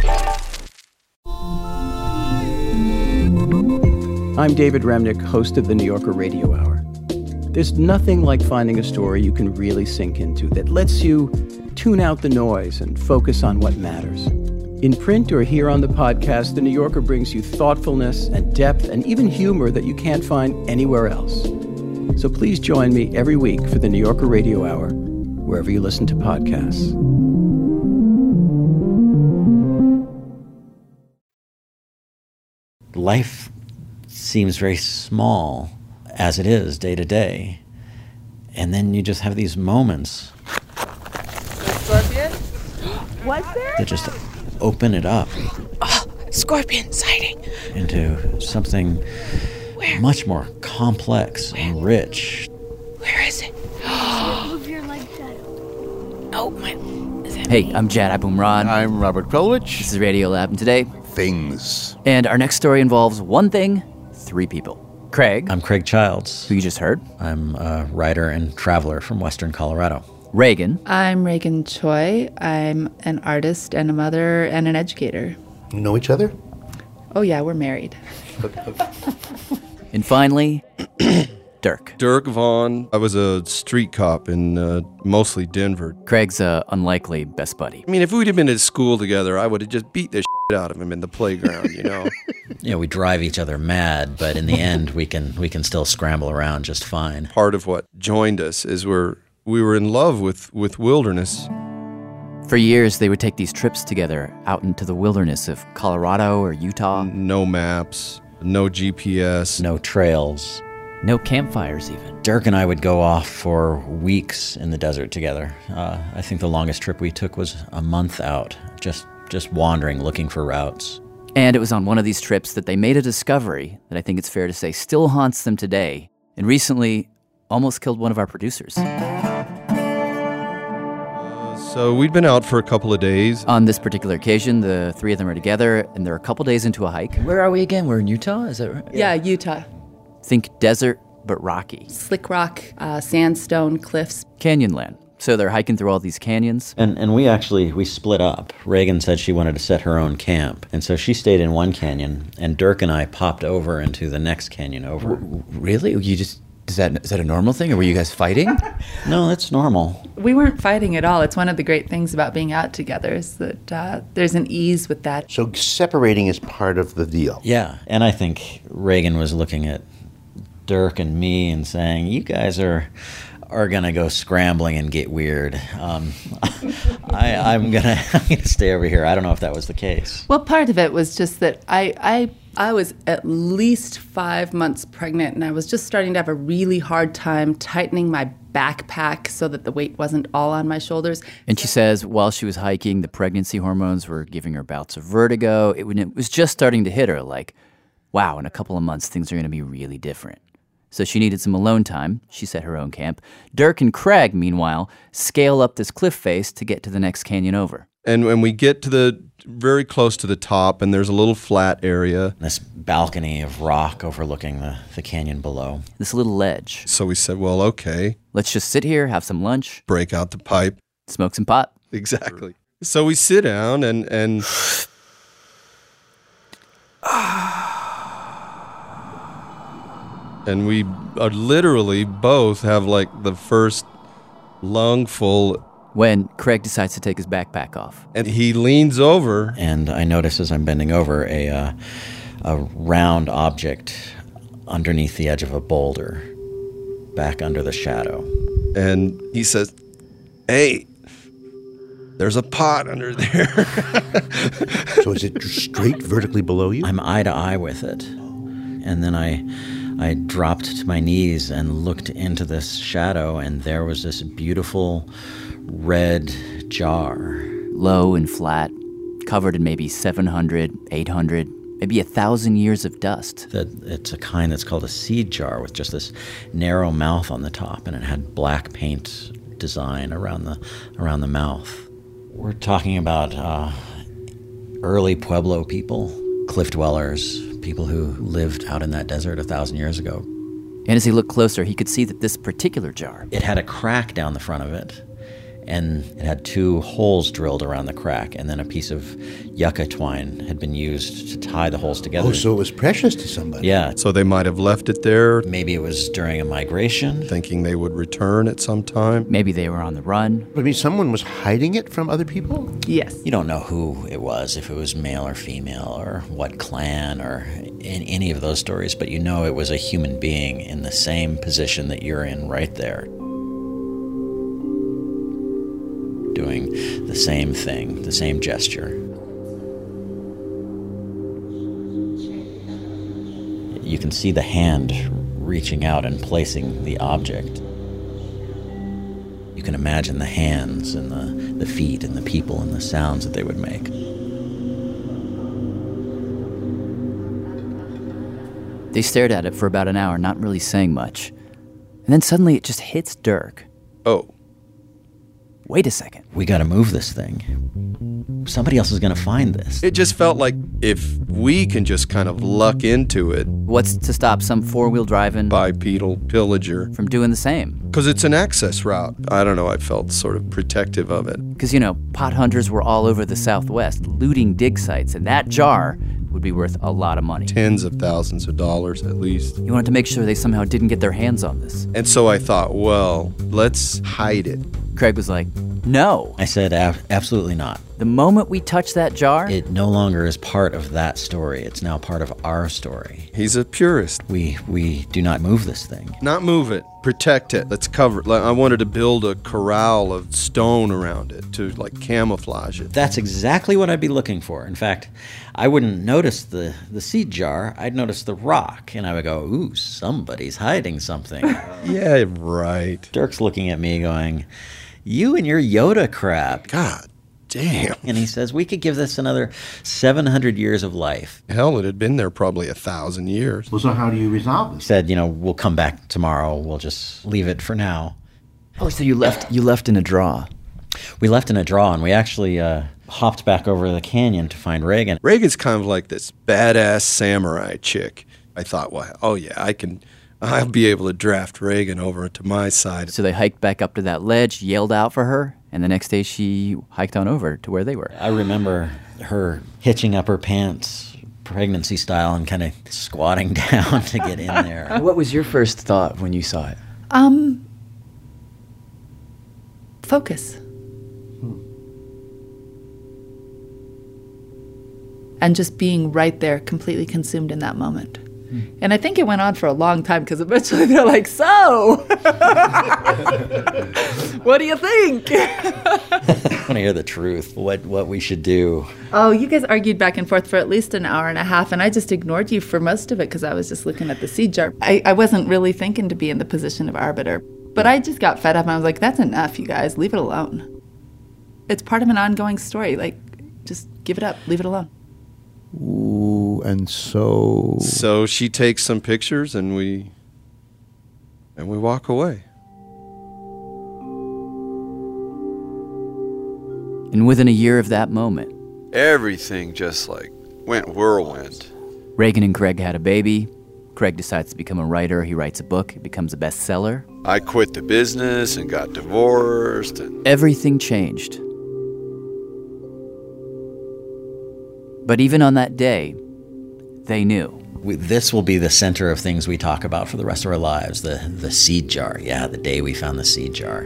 Speaker 21: I'm David Remnick, host of the New Yorker Radio Hour. There's nothing like finding a story you can really sink into that lets you tune out the noise and focus on what matters. In print or here on the podcast, The New Yorker brings you thoughtfulness and depth and even humor that you can't find anywhere else. So please join me every week for the New Yorker Radio Hour, wherever you listen to podcasts.
Speaker 22: Life seems very small as it is day to day. And then you just have these moments
Speaker 5: Scorpion? Was there?
Speaker 22: that just open it up
Speaker 5: Oh, scorpion sighting.
Speaker 22: into something much more complex and rich.
Speaker 5: Where is it?
Speaker 18: Move your leg, Shadow.
Speaker 5: Oh, my.
Speaker 6: Hey, I'm Jad Abumrad.
Speaker 7: I'm Robert Krulwich.
Speaker 6: This is Radiolab, and today,
Speaker 7: Things.
Speaker 6: And our next story involves one thing, 3 people. Craig.
Speaker 22: I'm Craig Childs.
Speaker 6: Who you just heard.
Speaker 22: I'm a writer and traveler from Western Colorado.
Speaker 6: Reagan.
Speaker 23: I'm Reagan Choi. I'm an artist and a mother and an educator.
Speaker 7: You know each other?
Speaker 23: Oh, yeah, we're married.
Speaker 6: And finally, Dirk.
Speaker 24: Dirk Vaughn. I was a street cop in mostly Denver.
Speaker 6: Craig's unlikely best buddy.
Speaker 24: I mean, if we'd have been at school together, I would have just beat the shit out of him in the playground, you know?
Speaker 22: Yeah, we drive each other mad, but in the end, we can still scramble around just fine.
Speaker 24: Part of what joined us is we were in love with wilderness.
Speaker 6: For years, they would take these trips together out into the wilderness of Colorado or Utah.
Speaker 24: No maps, no GPS.
Speaker 22: No trails.
Speaker 6: No campfires, even.
Speaker 22: Dirk and I would go off for weeks in the desert together. I think the longest trip we took was a month out, just wandering, looking for routes.
Speaker 6: And it was on one of these trips that they made a discovery that I think it's fair to say still haunts them today, and recently almost killed one of our producers.
Speaker 24: So we'd been out for a couple of days.
Speaker 6: On this particular occasion, the 3 of them are together, and they're a couple days into a hike.
Speaker 22: Where are we again? We're in Utah? Is that right?
Speaker 23: Yeah, Utah.
Speaker 6: Think desert, but rocky.
Speaker 23: Slick rock, sandstone cliffs.
Speaker 6: Canyonland. So they're hiking through all these canyons.
Speaker 22: And we split up. Reagan said she wanted to set her own camp. And so she stayed in one canyon, and Dirk and I popped over into the next canyon over.
Speaker 6: Really? Is that a normal thing, or were you guys fighting?
Speaker 22: No, that's normal.
Speaker 23: We weren't fighting at all. It's one of the great things about being out together is that there's an ease with that.
Speaker 7: So separating is part of the deal.
Speaker 22: Yeah, and I think Reagan was looking at Dirk and me and saying, you guys are gonna go scrambling and get weird. I'm gonna stay over here. I don't know if that was the case.
Speaker 23: Well, part of it was just that I was at least 5 months pregnant, and I was just starting to have a really hard time tightening my backpack so that the weight wasn't all on my shoulders.
Speaker 6: And she says while she was hiking, the pregnancy hormones were giving her bouts of vertigo. It was just starting to hit her like, wow, in a couple of months, things are going to be really different. So she needed some alone time. She set her own camp. Dirk and Craig, meanwhile, scale up this cliff face to get to the next canyon over.
Speaker 24: And when we get to very close to the top, and there's a little flat area.
Speaker 22: This balcony of rock overlooking the canyon below.
Speaker 6: This little ledge.
Speaker 24: So we said, well, okay.
Speaker 6: Let's just sit here, have some lunch.
Speaker 24: Break out the pipe.
Speaker 6: Smoke some pot.
Speaker 24: Exactly. So we sit down and And we are literally both have like the first lungful.
Speaker 6: When Craig decides to take his backpack off.
Speaker 24: And he leans over.
Speaker 22: And I notice as I'm bending over a round object underneath the edge of a boulder, back under the shadow.
Speaker 24: And he says, "Hey, there's a pot under there."
Speaker 7: So is it straight vertically below you?
Speaker 22: I'm eye to eye with it. And then I dropped to my knees and looked into this shadow, and there was this beautiful red jar.
Speaker 6: Low and flat, covered in maybe 700, 800, maybe 1,000 years of dust.
Speaker 22: It's a kind that's called a seed jar with just this narrow mouth on the top, and it had black paint design around the mouth. We're talking about early Pueblo people, cliff dwellers, people who lived out in that desert 1,000 years ago.
Speaker 6: And as he looked closer, he could see that this particular jar,
Speaker 22: it had a crack down the front of it, and it had 2 holes drilled around the crack, and then a piece of yucca twine had been used to tie the holes together.
Speaker 7: Oh, so it was precious to somebody.
Speaker 22: Yeah.
Speaker 24: So they might have left it there.
Speaker 22: Maybe it was during a migration.
Speaker 24: Thinking they would return at some time.
Speaker 6: Maybe they were on the run.
Speaker 7: I mean, someone was hiding it from other people?
Speaker 23: Yes.
Speaker 22: You don't know who it was, if it was male or female, or what clan, or in any of those stories, but you know it was a human being in the same position that you're in right there, doing the same thing, the same gesture. You can see the hand reaching out and placing the object. You can imagine the hands and the feet and the people and the sounds that they would make.
Speaker 6: They stared at it for about an hour, not really saying much. And then suddenly it just hits Dirk.
Speaker 24: Oh.
Speaker 6: Wait a second.
Speaker 22: We gotta move this thing. Somebody else is gonna find this.
Speaker 24: It just felt like if we can just kind of luck into it.
Speaker 6: What's to stop some 4-wheel driving
Speaker 24: bipedal pillager
Speaker 6: from doing the same?
Speaker 24: Because it's an access route. I don't know, I felt sort of protective of it.
Speaker 6: Because, pot hunters were all over the Southwest, looting dig sites, and that jar would be worth a lot of money.
Speaker 24: Tens of thousands of dollars at least.
Speaker 6: You wanted to make sure they somehow didn't get their hands on this.
Speaker 24: And so I thought, well, let's hide it.
Speaker 6: Craig was like, no.
Speaker 22: I said, absolutely not.
Speaker 6: The moment we touch that jar,
Speaker 22: it no longer is part of that story. It's now part of our story.
Speaker 24: He's a purist.
Speaker 22: We do not move this thing.
Speaker 24: Not move it. Protect it. Let's cover it. I wanted to build a corral of stone around it to camouflage it.
Speaker 22: That's exactly what I'd be looking for. In fact, I wouldn't notice the seed jar. I'd notice the rock, and I would go, ooh, somebody's hiding something.
Speaker 24: Yeah, right.
Speaker 22: Dirk's looking at me going, you and your Yoda crap.
Speaker 24: God damn.
Speaker 22: And he says, we could give this another 700 years of life.
Speaker 24: Hell, it had been there probably 1,000 years.
Speaker 7: Well, so how do you resolve this?
Speaker 22: He said, we'll come back tomorrow. We'll just leave it for now.
Speaker 6: Oh, so you left in a draw.
Speaker 22: We left in a draw, and we actually hopped back over the canyon to find Reagan.
Speaker 24: Reagan's kind of like this badass samurai chick. I thought, well, oh yeah, I'll be able to draft Reagan over to my side.
Speaker 6: So they hiked back up to that ledge, yelled out for her, and the next day she hiked on over to where they were.
Speaker 22: I remember her hitching up her pants, pregnancy style, and kind of squatting down to get in there.
Speaker 6: What was your first thought when you saw it?
Speaker 23: Focus. And just being right there, completely consumed in that moment. And I think it went on for a long time because eventually they're like, so, what do you think?
Speaker 22: I want to hear the truth, what we should do.
Speaker 23: Oh, you guys argued back and forth for at least an hour and a half, and I just ignored you for most of it because I was just looking at the seed jar. I wasn't really thinking to be in the position of arbiter, but I just got fed up and I was like, that's enough, you guys, leave it alone. It's part of an ongoing story, just give it up, leave it alone.
Speaker 7: Ooh, and so
Speaker 24: she takes some pictures and we walk away.
Speaker 6: And within a year of that moment,
Speaker 1: everything just went whirlwind.
Speaker 6: Reagan and Craig had a baby. Craig decides to become a writer. He writes a book. It becomes a bestseller.
Speaker 1: I quit the business and got divorced.
Speaker 6: Everything changed. But even on that day, they knew.
Speaker 22: This will be the center of things we talk about for the rest of our lives, the seed jar. Yeah, the day we found the seed jar.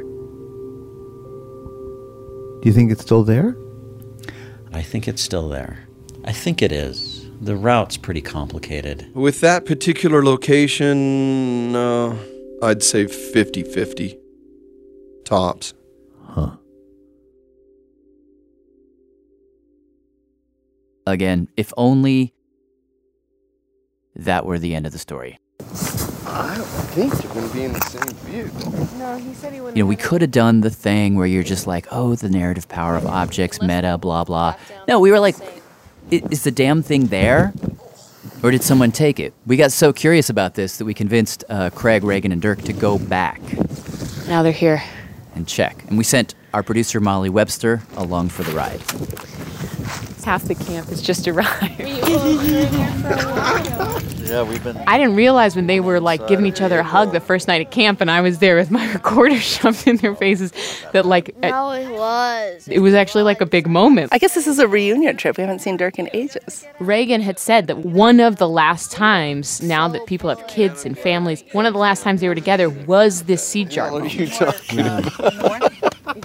Speaker 7: Do you think it's still there?
Speaker 22: I think it's still there. I think it is. The route's pretty complicated.
Speaker 24: With that particular location, I'd say 50-50. Tops.
Speaker 7: Huh.
Speaker 6: Again, if only that were the end of the story.
Speaker 24: I don't think they're going to be in the same vehicle.
Speaker 3: No, he said he wouldn't.
Speaker 6: You know, we could have done the thing where you're just like, oh, the narrative power of objects, meta, blah, blah. No, we were like, is the damn thing there? Or did someone take it? We got so curious about this that we convinced Craig, Reagan, and Dirk to go back.
Speaker 16: Now they're here.
Speaker 6: And check. And we sent our producer, Molly Webster, along for the ride.
Speaker 16: Half the camp has just arrived.
Speaker 22: Yeah, we've been...
Speaker 16: I didn't realize when they were like giving each other a hug the first night at camp and I was there with my recorder shoved in their faces that like...
Speaker 18: No, it was.
Speaker 16: It was actually like a big moment.
Speaker 3: I guess this is a reunion trip. We haven't seen Dirk in ages.
Speaker 16: Reagan had said that one of the last times, now that people have kids and families, one of the last times they were together was this seed jar.
Speaker 24: What are you talking about?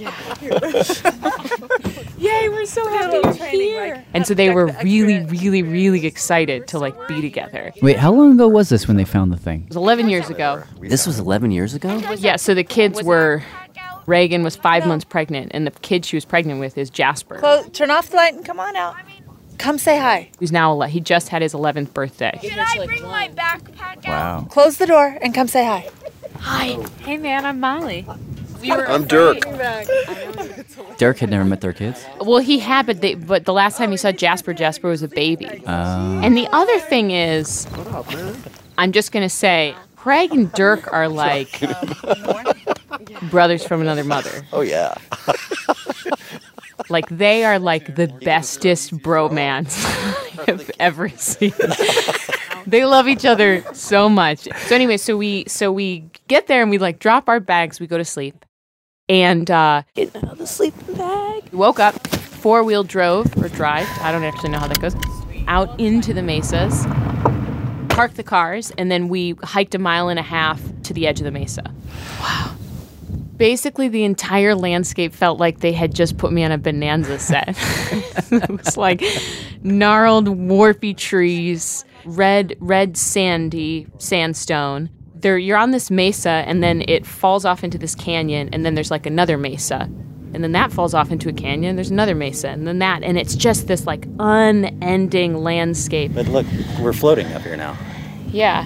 Speaker 16: Yay, we're so happy you're here. And so they were really, really, really excited to like be together.
Speaker 6: Wait, how long ago was this when they found the thing?
Speaker 16: It was 11 years ago.
Speaker 6: This was 11 years ago?
Speaker 16: Yeah, so the kids were... Reagan was 5 months pregnant, and the kid she was pregnant with is Jasper.
Speaker 3: Turn off the light and come on out. Come say hi.
Speaker 16: Who's now, he just had his 11th birthday.
Speaker 18: Can I bring my backpack out?
Speaker 6: Wow.
Speaker 3: Close the door and come say hi.
Speaker 16: Hi.
Speaker 8: Hey, man, I'm Molly.
Speaker 24: I'm Dirk.
Speaker 6: Dirk had never met their kids?
Speaker 16: Well, he had, but the last time he saw Jasper was a baby. And the other thing is, I'm just going to say, Craig and Dirk are like brothers from another mother.
Speaker 22: Oh, yeah.
Speaker 16: Like, they are like the bestest bromance I've ever seen. They love each other so much. So anyway, so we get there and we like drop our bags, we go to sleep. And
Speaker 3: Get out of the sleeping bag.
Speaker 16: we woke up, 4-wheel drive, I don't actually know how that goes, out into the mesas, parked the cars, and then we hiked 1.5 miles to the edge of the mesa. Wow. Basically, the entire landscape felt like they had just put me on a Bonanza set. It was like gnarled, warpy trees, red sandy sandstone. You're on this mesa, and then it falls off into this canyon, and then there's like another mesa. And then that falls off into a canyon, there's another mesa, and then that. And it's just this like unending landscape.
Speaker 22: But look, we're floating up here now.
Speaker 16: Yeah.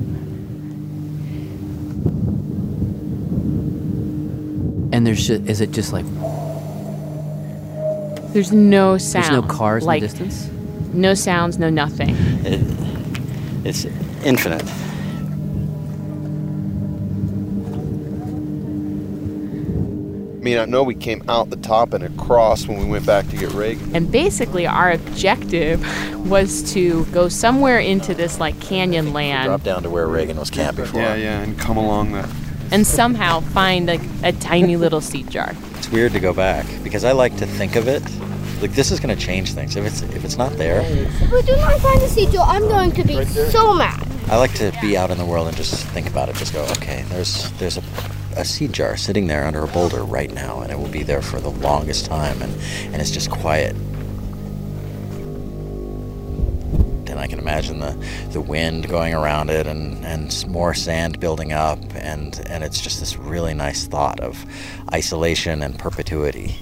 Speaker 6: And is it just like...
Speaker 16: There's no sound.
Speaker 6: There's no cars
Speaker 16: like,
Speaker 6: in the distance?
Speaker 16: No sounds, no nothing.
Speaker 22: It's infinite.
Speaker 24: I mean, I know we came out the top and across when we went back to get Reagan.
Speaker 16: And basically our objective was to go somewhere into this like canyon land.
Speaker 22: Drop down to where Reagan was camped before.
Speaker 24: Yeah, and come along that.
Speaker 16: And somehow find like a tiny little seed jar.
Speaker 22: It's weird to go back because I like to think of it like this is going to change things. If it's not there.
Speaker 18: If we do not find the seed jar, I'm going to be so mad.
Speaker 22: I like to be out in the world and just think about it. Just go, okay, there's a seed jar sitting there under a boulder right now, and it will be there for the longest time, and it's just quiet. And I can imagine the wind going around it and more sand building up, and it's just this really nice thought of isolation and perpetuity.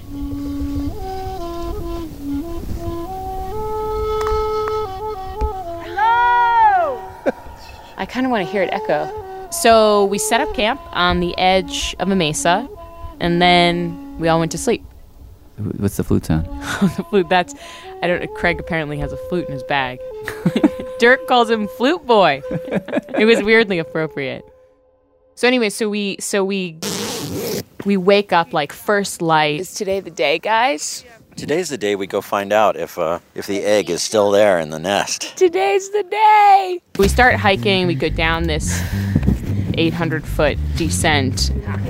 Speaker 16: Hello! I kind of want to hear it echo. So we set up camp on the edge of a mesa, and then we all went to sleep.
Speaker 6: What's the flute sound?
Speaker 16: The flute, Craig apparently has a flute in his bag. Dirk calls him Flute Boy. It was weirdly appropriate. So anyway, so we wake up like first light.
Speaker 3: Is today the day, guys?
Speaker 22: Today's the day we go find out if the egg is still there in the nest.
Speaker 16: Today's the day! We start hiking, we go down this 800-foot descent.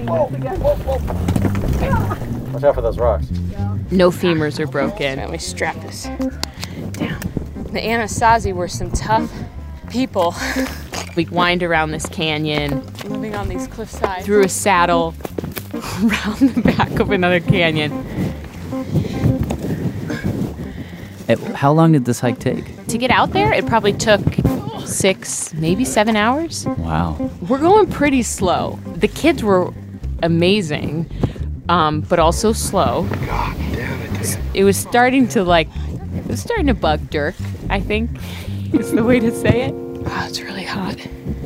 Speaker 22: Watch out for those rocks.
Speaker 16: No femurs are broken.
Speaker 3: Let me strap this down.
Speaker 16: The Anasazi were some tough people. We wind around this canyon, living on these cliff sides, through a saddle, around the back of another canyon.
Speaker 6: How long did this hike take?
Speaker 16: To get out there, it probably took 6, maybe 7 hours.
Speaker 6: Wow.
Speaker 16: We're going pretty slow. The kids were amazing, but also slow.
Speaker 24: God damn it.
Speaker 16: It was starting to bug Dirk, I think, is the way to say it. Wow, it's really hot.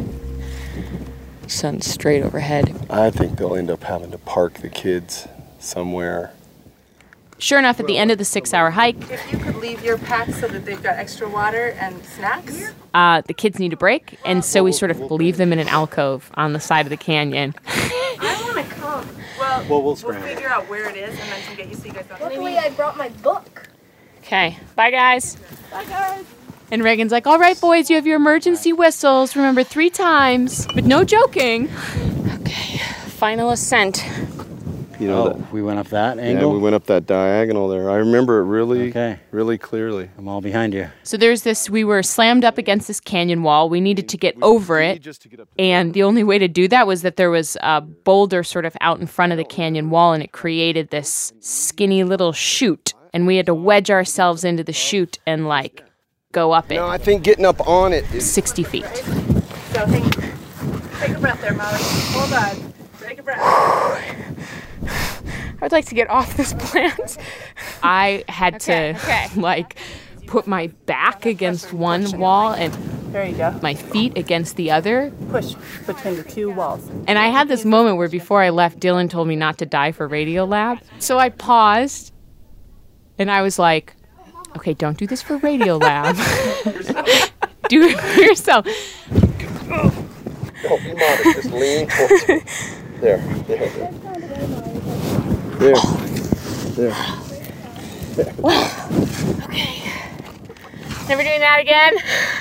Speaker 16: Sun's straight overhead.
Speaker 24: I think they'll end up having to park the kids somewhere.
Speaker 16: Sure enough, at the end of the 6-hour hike,
Speaker 3: If you could leave your packs so that they've got extra water and snacks.
Speaker 16: the kids need a break, and so we sort of leave them in an alcove on the side of the canyon.
Speaker 3: I want to come. Well, we'll figure out where it is and then get you so you guys don't.
Speaker 18: Luckily, I brought my book.
Speaker 16: Okay, bye guys.
Speaker 18: Bye, guys.
Speaker 16: And Reagan's like, all right, boys, you have your emergency whistles. Remember 3 times, but no joking. Okay, final ascent.
Speaker 24: You know,
Speaker 4: we went up that angle?
Speaker 24: Yeah, we went up that diagonal there. I remember it really clearly.
Speaker 4: I'm all behind you.
Speaker 16: So there's this, we were slammed up against this canyon wall. We needed to get over it. And the only way to do that was that there was a boulder sort of out in front of the canyon wall, and it created this skinny little chute. And we had to wedge ourselves into the chute and, go up it.
Speaker 24: No, I think getting up on it is
Speaker 16: 60 feet.
Speaker 3: So take a breath there, Molly. Hold on. Take a breath.
Speaker 16: I'd like to get off this plant. I had to, put my back against one wall and
Speaker 3: There you go.
Speaker 16: my feet against the other.
Speaker 3: Push between the 2 walls.
Speaker 16: And I had this moment where before I left, Dylan told me not to die for Radiolab. So I paused, and I was like, okay, don't do this for Radiolab. Do it for yourself.
Speaker 24: Don't be modest, just lean towards me. There.
Speaker 16: Okay. Never doing that again.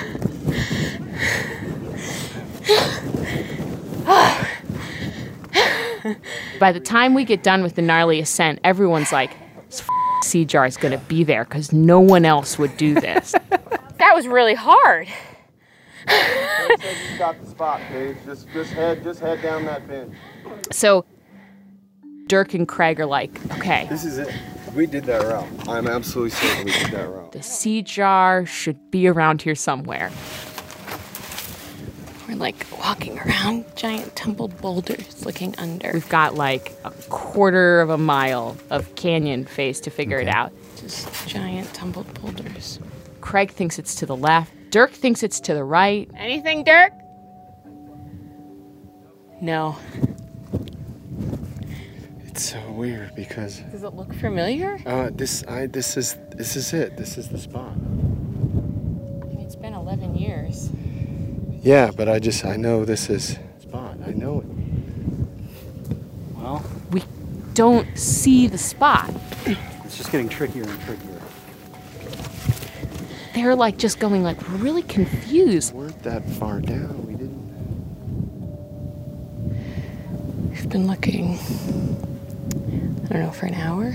Speaker 16: By the time we get done with the gnarly ascent, everyone's like, this sea jar is going to be there because no one else would do this. That was really hard.
Speaker 24: You got the spot, Dave. Just head down that bench.
Speaker 16: So Dirk and Craig are like, okay.
Speaker 24: This is it. We did that route. I'm absolutely certain we did that route.
Speaker 16: The sea jar should be around here somewhere. We're walking around giant tumbled boulders looking under. We've got a quarter of a mile of canyon face to figure it out. Just giant tumbled boulders. Craig thinks it's to the left. Dirk thinks it's to the right. Anything, Dirk? No.
Speaker 24: It's so weird because.
Speaker 16: Does it look familiar?
Speaker 24: This is it. This is the spot.
Speaker 16: It's been 11 years.
Speaker 24: Yeah, but I know this is the spot. I know it.
Speaker 4: Well,
Speaker 16: we don't see the spot.
Speaker 4: It's just getting trickier and trickier.
Speaker 16: They're just going really confused.
Speaker 24: We weren't that far down. We didn't.
Speaker 16: We've been looking, I don't know, for an hour.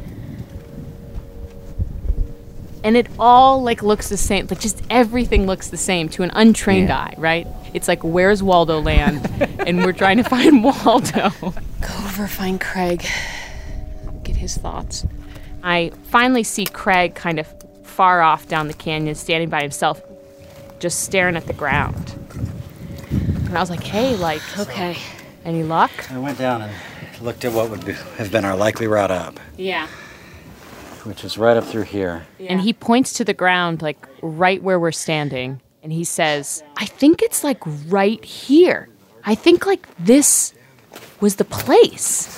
Speaker 16: And it all looks the same. Just everything looks the same to an untrained eye, right? It's where's Waldo land? And we're trying to find Waldo. Go over, find Craig. Get his thoughts. I finally see Craig kind of far off down the canyon, standing by himself, just staring at the ground. And I was like, hey, okay, any luck?
Speaker 4: I went down and looked at what would have been our likely route up.
Speaker 16: Yeah.
Speaker 4: Which is right up through here.
Speaker 16: Yeah. And he points to the ground, right where we're standing, and he says, I think it's right here. I think this was the place.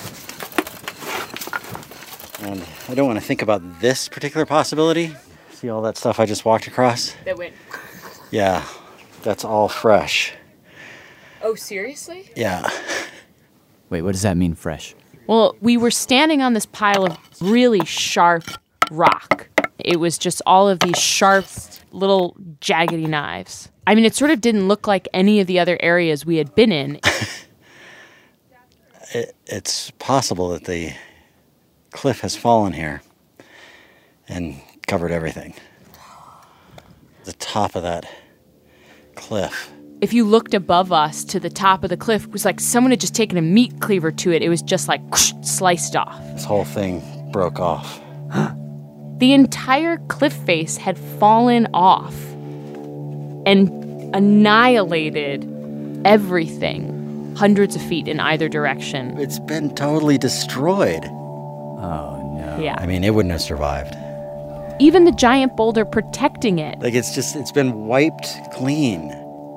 Speaker 4: And I don't want to think about this particular possibility. See all that stuff I just walked across?
Speaker 16: That went.
Speaker 4: Yeah, that's all fresh.
Speaker 16: Oh, seriously?
Speaker 4: Yeah.
Speaker 6: Wait, what does that mean, fresh?
Speaker 16: Well, we were standing on this pile of really sharp rock. It was just all of these sharp, little jaggedy knives. I mean, it sort of didn't look like any of the other areas we had been in.
Speaker 4: It's possible that the cliff has fallen here and covered everything. The top of that cliff.
Speaker 16: If you looked above us to the top of the cliff, it was like someone had just taken a meat cleaver to it. It was just like sliced off.
Speaker 4: This whole thing broke off.
Speaker 16: The entire cliff face had fallen off and annihilated everything, hundreds of feet in either direction.
Speaker 4: It's been totally destroyed. Oh, no.
Speaker 16: Yeah.
Speaker 4: I mean, it wouldn't have survived.
Speaker 16: Even the giant boulder protecting it.
Speaker 4: Like, it's been wiped clean.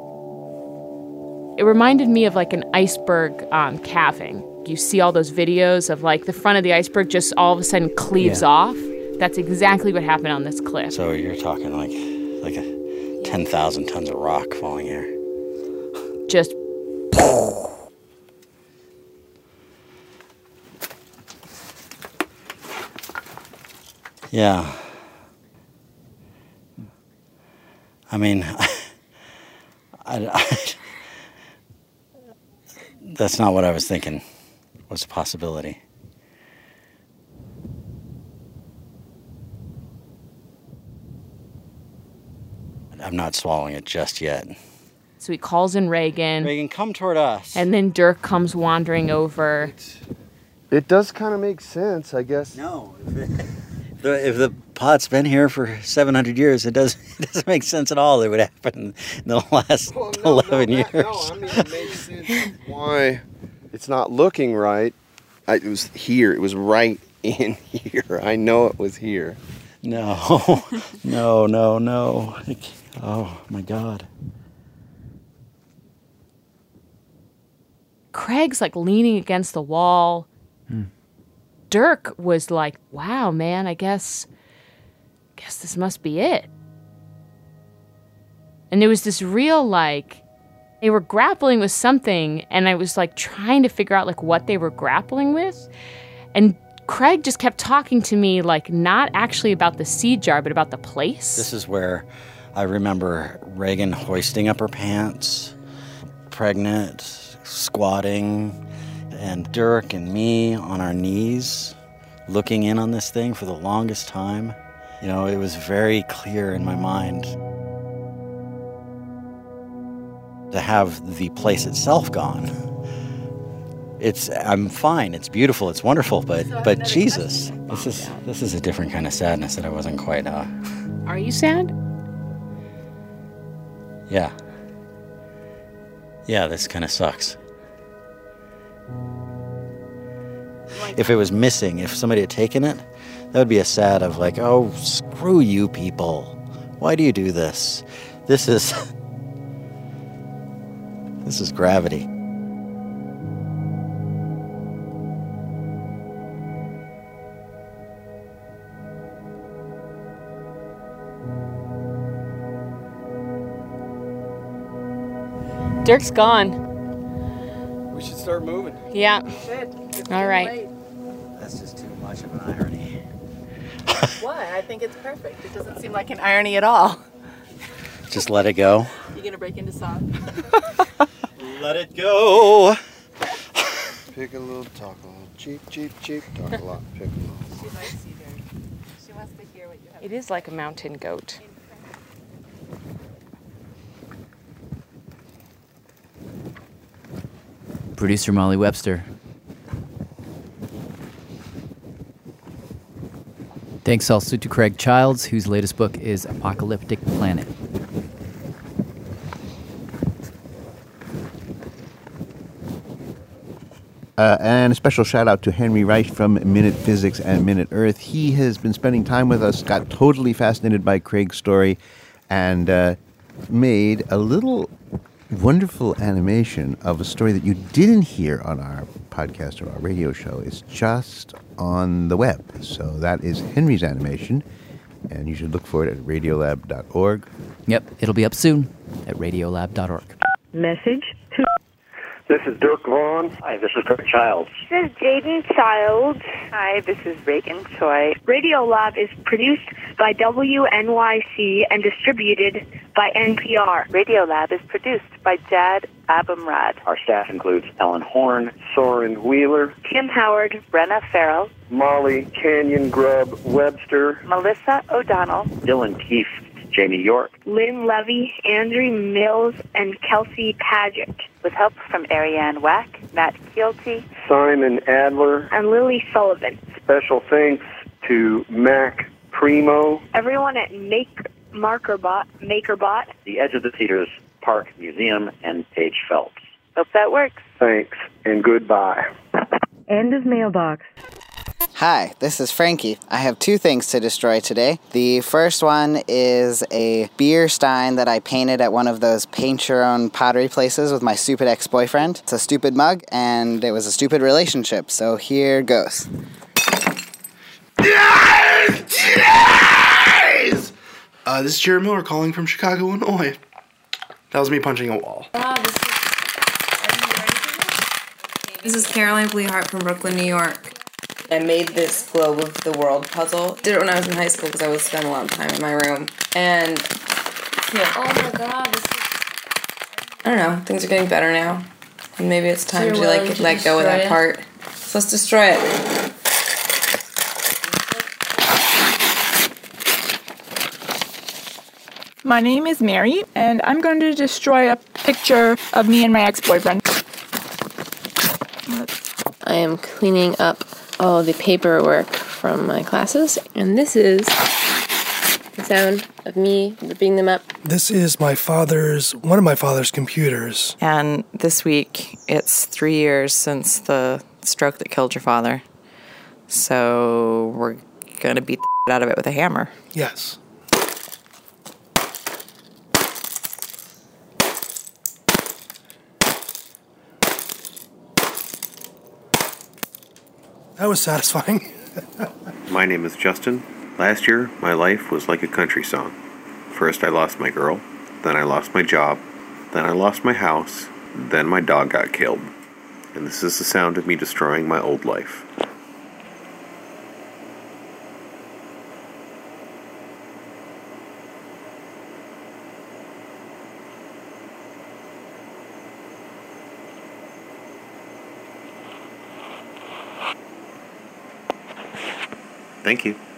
Speaker 16: It reminded me of like an iceberg calving. You see all those videos of like the front of the iceberg just all of a sudden cleaves off. That's exactly what happened on this cliff.
Speaker 4: So you're talking like 10,000 tons of rock falling here.
Speaker 16: Just
Speaker 4: yeah. I mean, that's not what I was thinking was a possibility. I'm not swallowing it just yet.
Speaker 16: So he calls in Reagan.
Speaker 4: Reagan, come toward us.
Speaker 16: And then Dirk comes wandering over.
Speaker 8: It does kind of make sense, I guess.
Speaker 4: No. If the pot's been here for 700 years, it doesn't make sense at all that it would happen in the last 11 years.
Speaker 8: I mean, it makes sense why it's not looking right. It was here. It was right in here. I know it was here.
Speaker 4: No. No. Oh, my God.
Speaker 16: Craig's like leaning against the wall. Dirk was like, wow, man, I guess this must be it. And there was this real, like, they were grappling with something, and I was like trying to figure out like what they were grappling with. And Craig just kept talking to me like not actually about the seed jar, but about the place.
Speaker 4: This is where I remember Reagan hoisting up her pants, pregnant, squatting, and Dirk and me on our knees looking in on this thing for the longest time. You know, it was very clear in my mind. To have the place itself gone, I'm fine, it's beautiful, it's wonderful, but Jesus, this is a different kind of sadness that I wasn't quite
Speaker 16: Are you sad?
Speaker 4: Yeah, this kind of sucks. If it was missing, if somebody had taken it, that would be a sad of like, oh, screw you people. Why do you do this? This is gravity.
Speaker 16: Dirk's gone.
Speaker 24: We should start moving.
Speaker 16: Yeah.
Speaker 3: It's
Speaker 16: all right.
Speaker 4: That's just too much of an irony.
Speaker 3: Why? I think it's perfect. It doesn't seem like an irony at all.
Speaker 4: Just let it go.
Speaker 3: You gonna break into song?
Speaker 4: Let it go.
Speaker 8: Pick a little, talk a little. Cheap. Talk a lot. Pick a little.
Speaker 3: She likes you, Dirk. She wants to hear what you have.
Speaker 16: It is like a mountain goat.
Speaker 6: Producer Molly Webster. Thanks also to Craig Childs, whose latest book is Apocalyptic Planet.
Speaker 7: And a special shout out to Henry Reich from Minute Physics and Minute Earth. He has been spending time with us, got totally fascinated by Craig's story, and made a little wonderful animation of a story that you didn't hear on our podcast or our radio show. It's just on the web. So that is Henry's animation, and you should look for it at radiolab.org.
Speaker 6: Yep, it'll be up soon at radiolab.org.
Speaker 9: Message to...
Speaker 11: This is Dirk Vaughn. Hi, this is Dirk Childs.
Speaker 18: This is Jaden Childs.
Speaker 9: Hi, this is Reagan Choi.
Speaker 18: Radiolab is produced by WNYC and distributed by NPR.
Speaker 9: Radiolab is produced by Jad Abumrad.
Speaker 11: Our staff includes Ellen Horn, Soren Wheeler,
Speaker 18: Kim Howard,
Speaker 9: Brenna Farrell,
Speaker 11: Molly Canyon Grub Webster,
Speaker 9: Melissa O'Donnell,
Speaker 11: Dylan Keefe, Jamie York,
Speaker 18: Lynn Levy, Andrew Mills, and Kelsey Paget.
Speaker 9: With help from Ariane Wack, Matt Keelty,
Speaker 11: Simon Adler,
Speaker 18: and Lily Sullivan.
Speaker 11: Special thanks to Mac Primo,
Speaker 18: Everyone at MakerBot,
Speaker 19: The Edge of the Cedars Park Museum, and Paige Phelps.
Speaker 9: Hope that works.
Speaker 11: Thanks, and goodbye.
Speaker 9: End of mailbox.
Speaker 12: Hi, this is Frankie. I have 2 things to destroy today. The first one is a beer stein that I painted at one of those paint-your-own pottery places with my stupid ex-boyfriend. It's a stupid mug, and it was a stupid relationship, so here goes.
Speaker 13: This is Jared Miller calling from Chicago, Illinois. That was me punching a wall.
Speaker 14: This is Caroline Bleehart from Brooklyn, New York. I made this globe of the world puzzle. Did it when I was in high school because I would spend a lot of time in my room. And oh my god, I don't know, things are getting better now. And maybe it's time to let go of that part. So let's destroy it.
Speaker 15: My name is Mary, and I'm going to destroy a picture of me and my ex-boyfriend.
Speaker 16: I am cleaning up all the paperwork from my classes, and this is the sound of me ripping them up.
Speaker 25: This is one of my father's computers.
Speaker 26: And this week, it's 3 years since the stroke that killed your father. So we're going to beat the shit out of it with a hammer.
Speaker 25: Yes. That was satisfying.
Speaker 27: My name is Justin. Last year, my life was like a country song. First, I lost my girl. Then I lost my job. Then I lost my house. Then my dog got killed. And this is the sound of me destroying my old life. Thank you.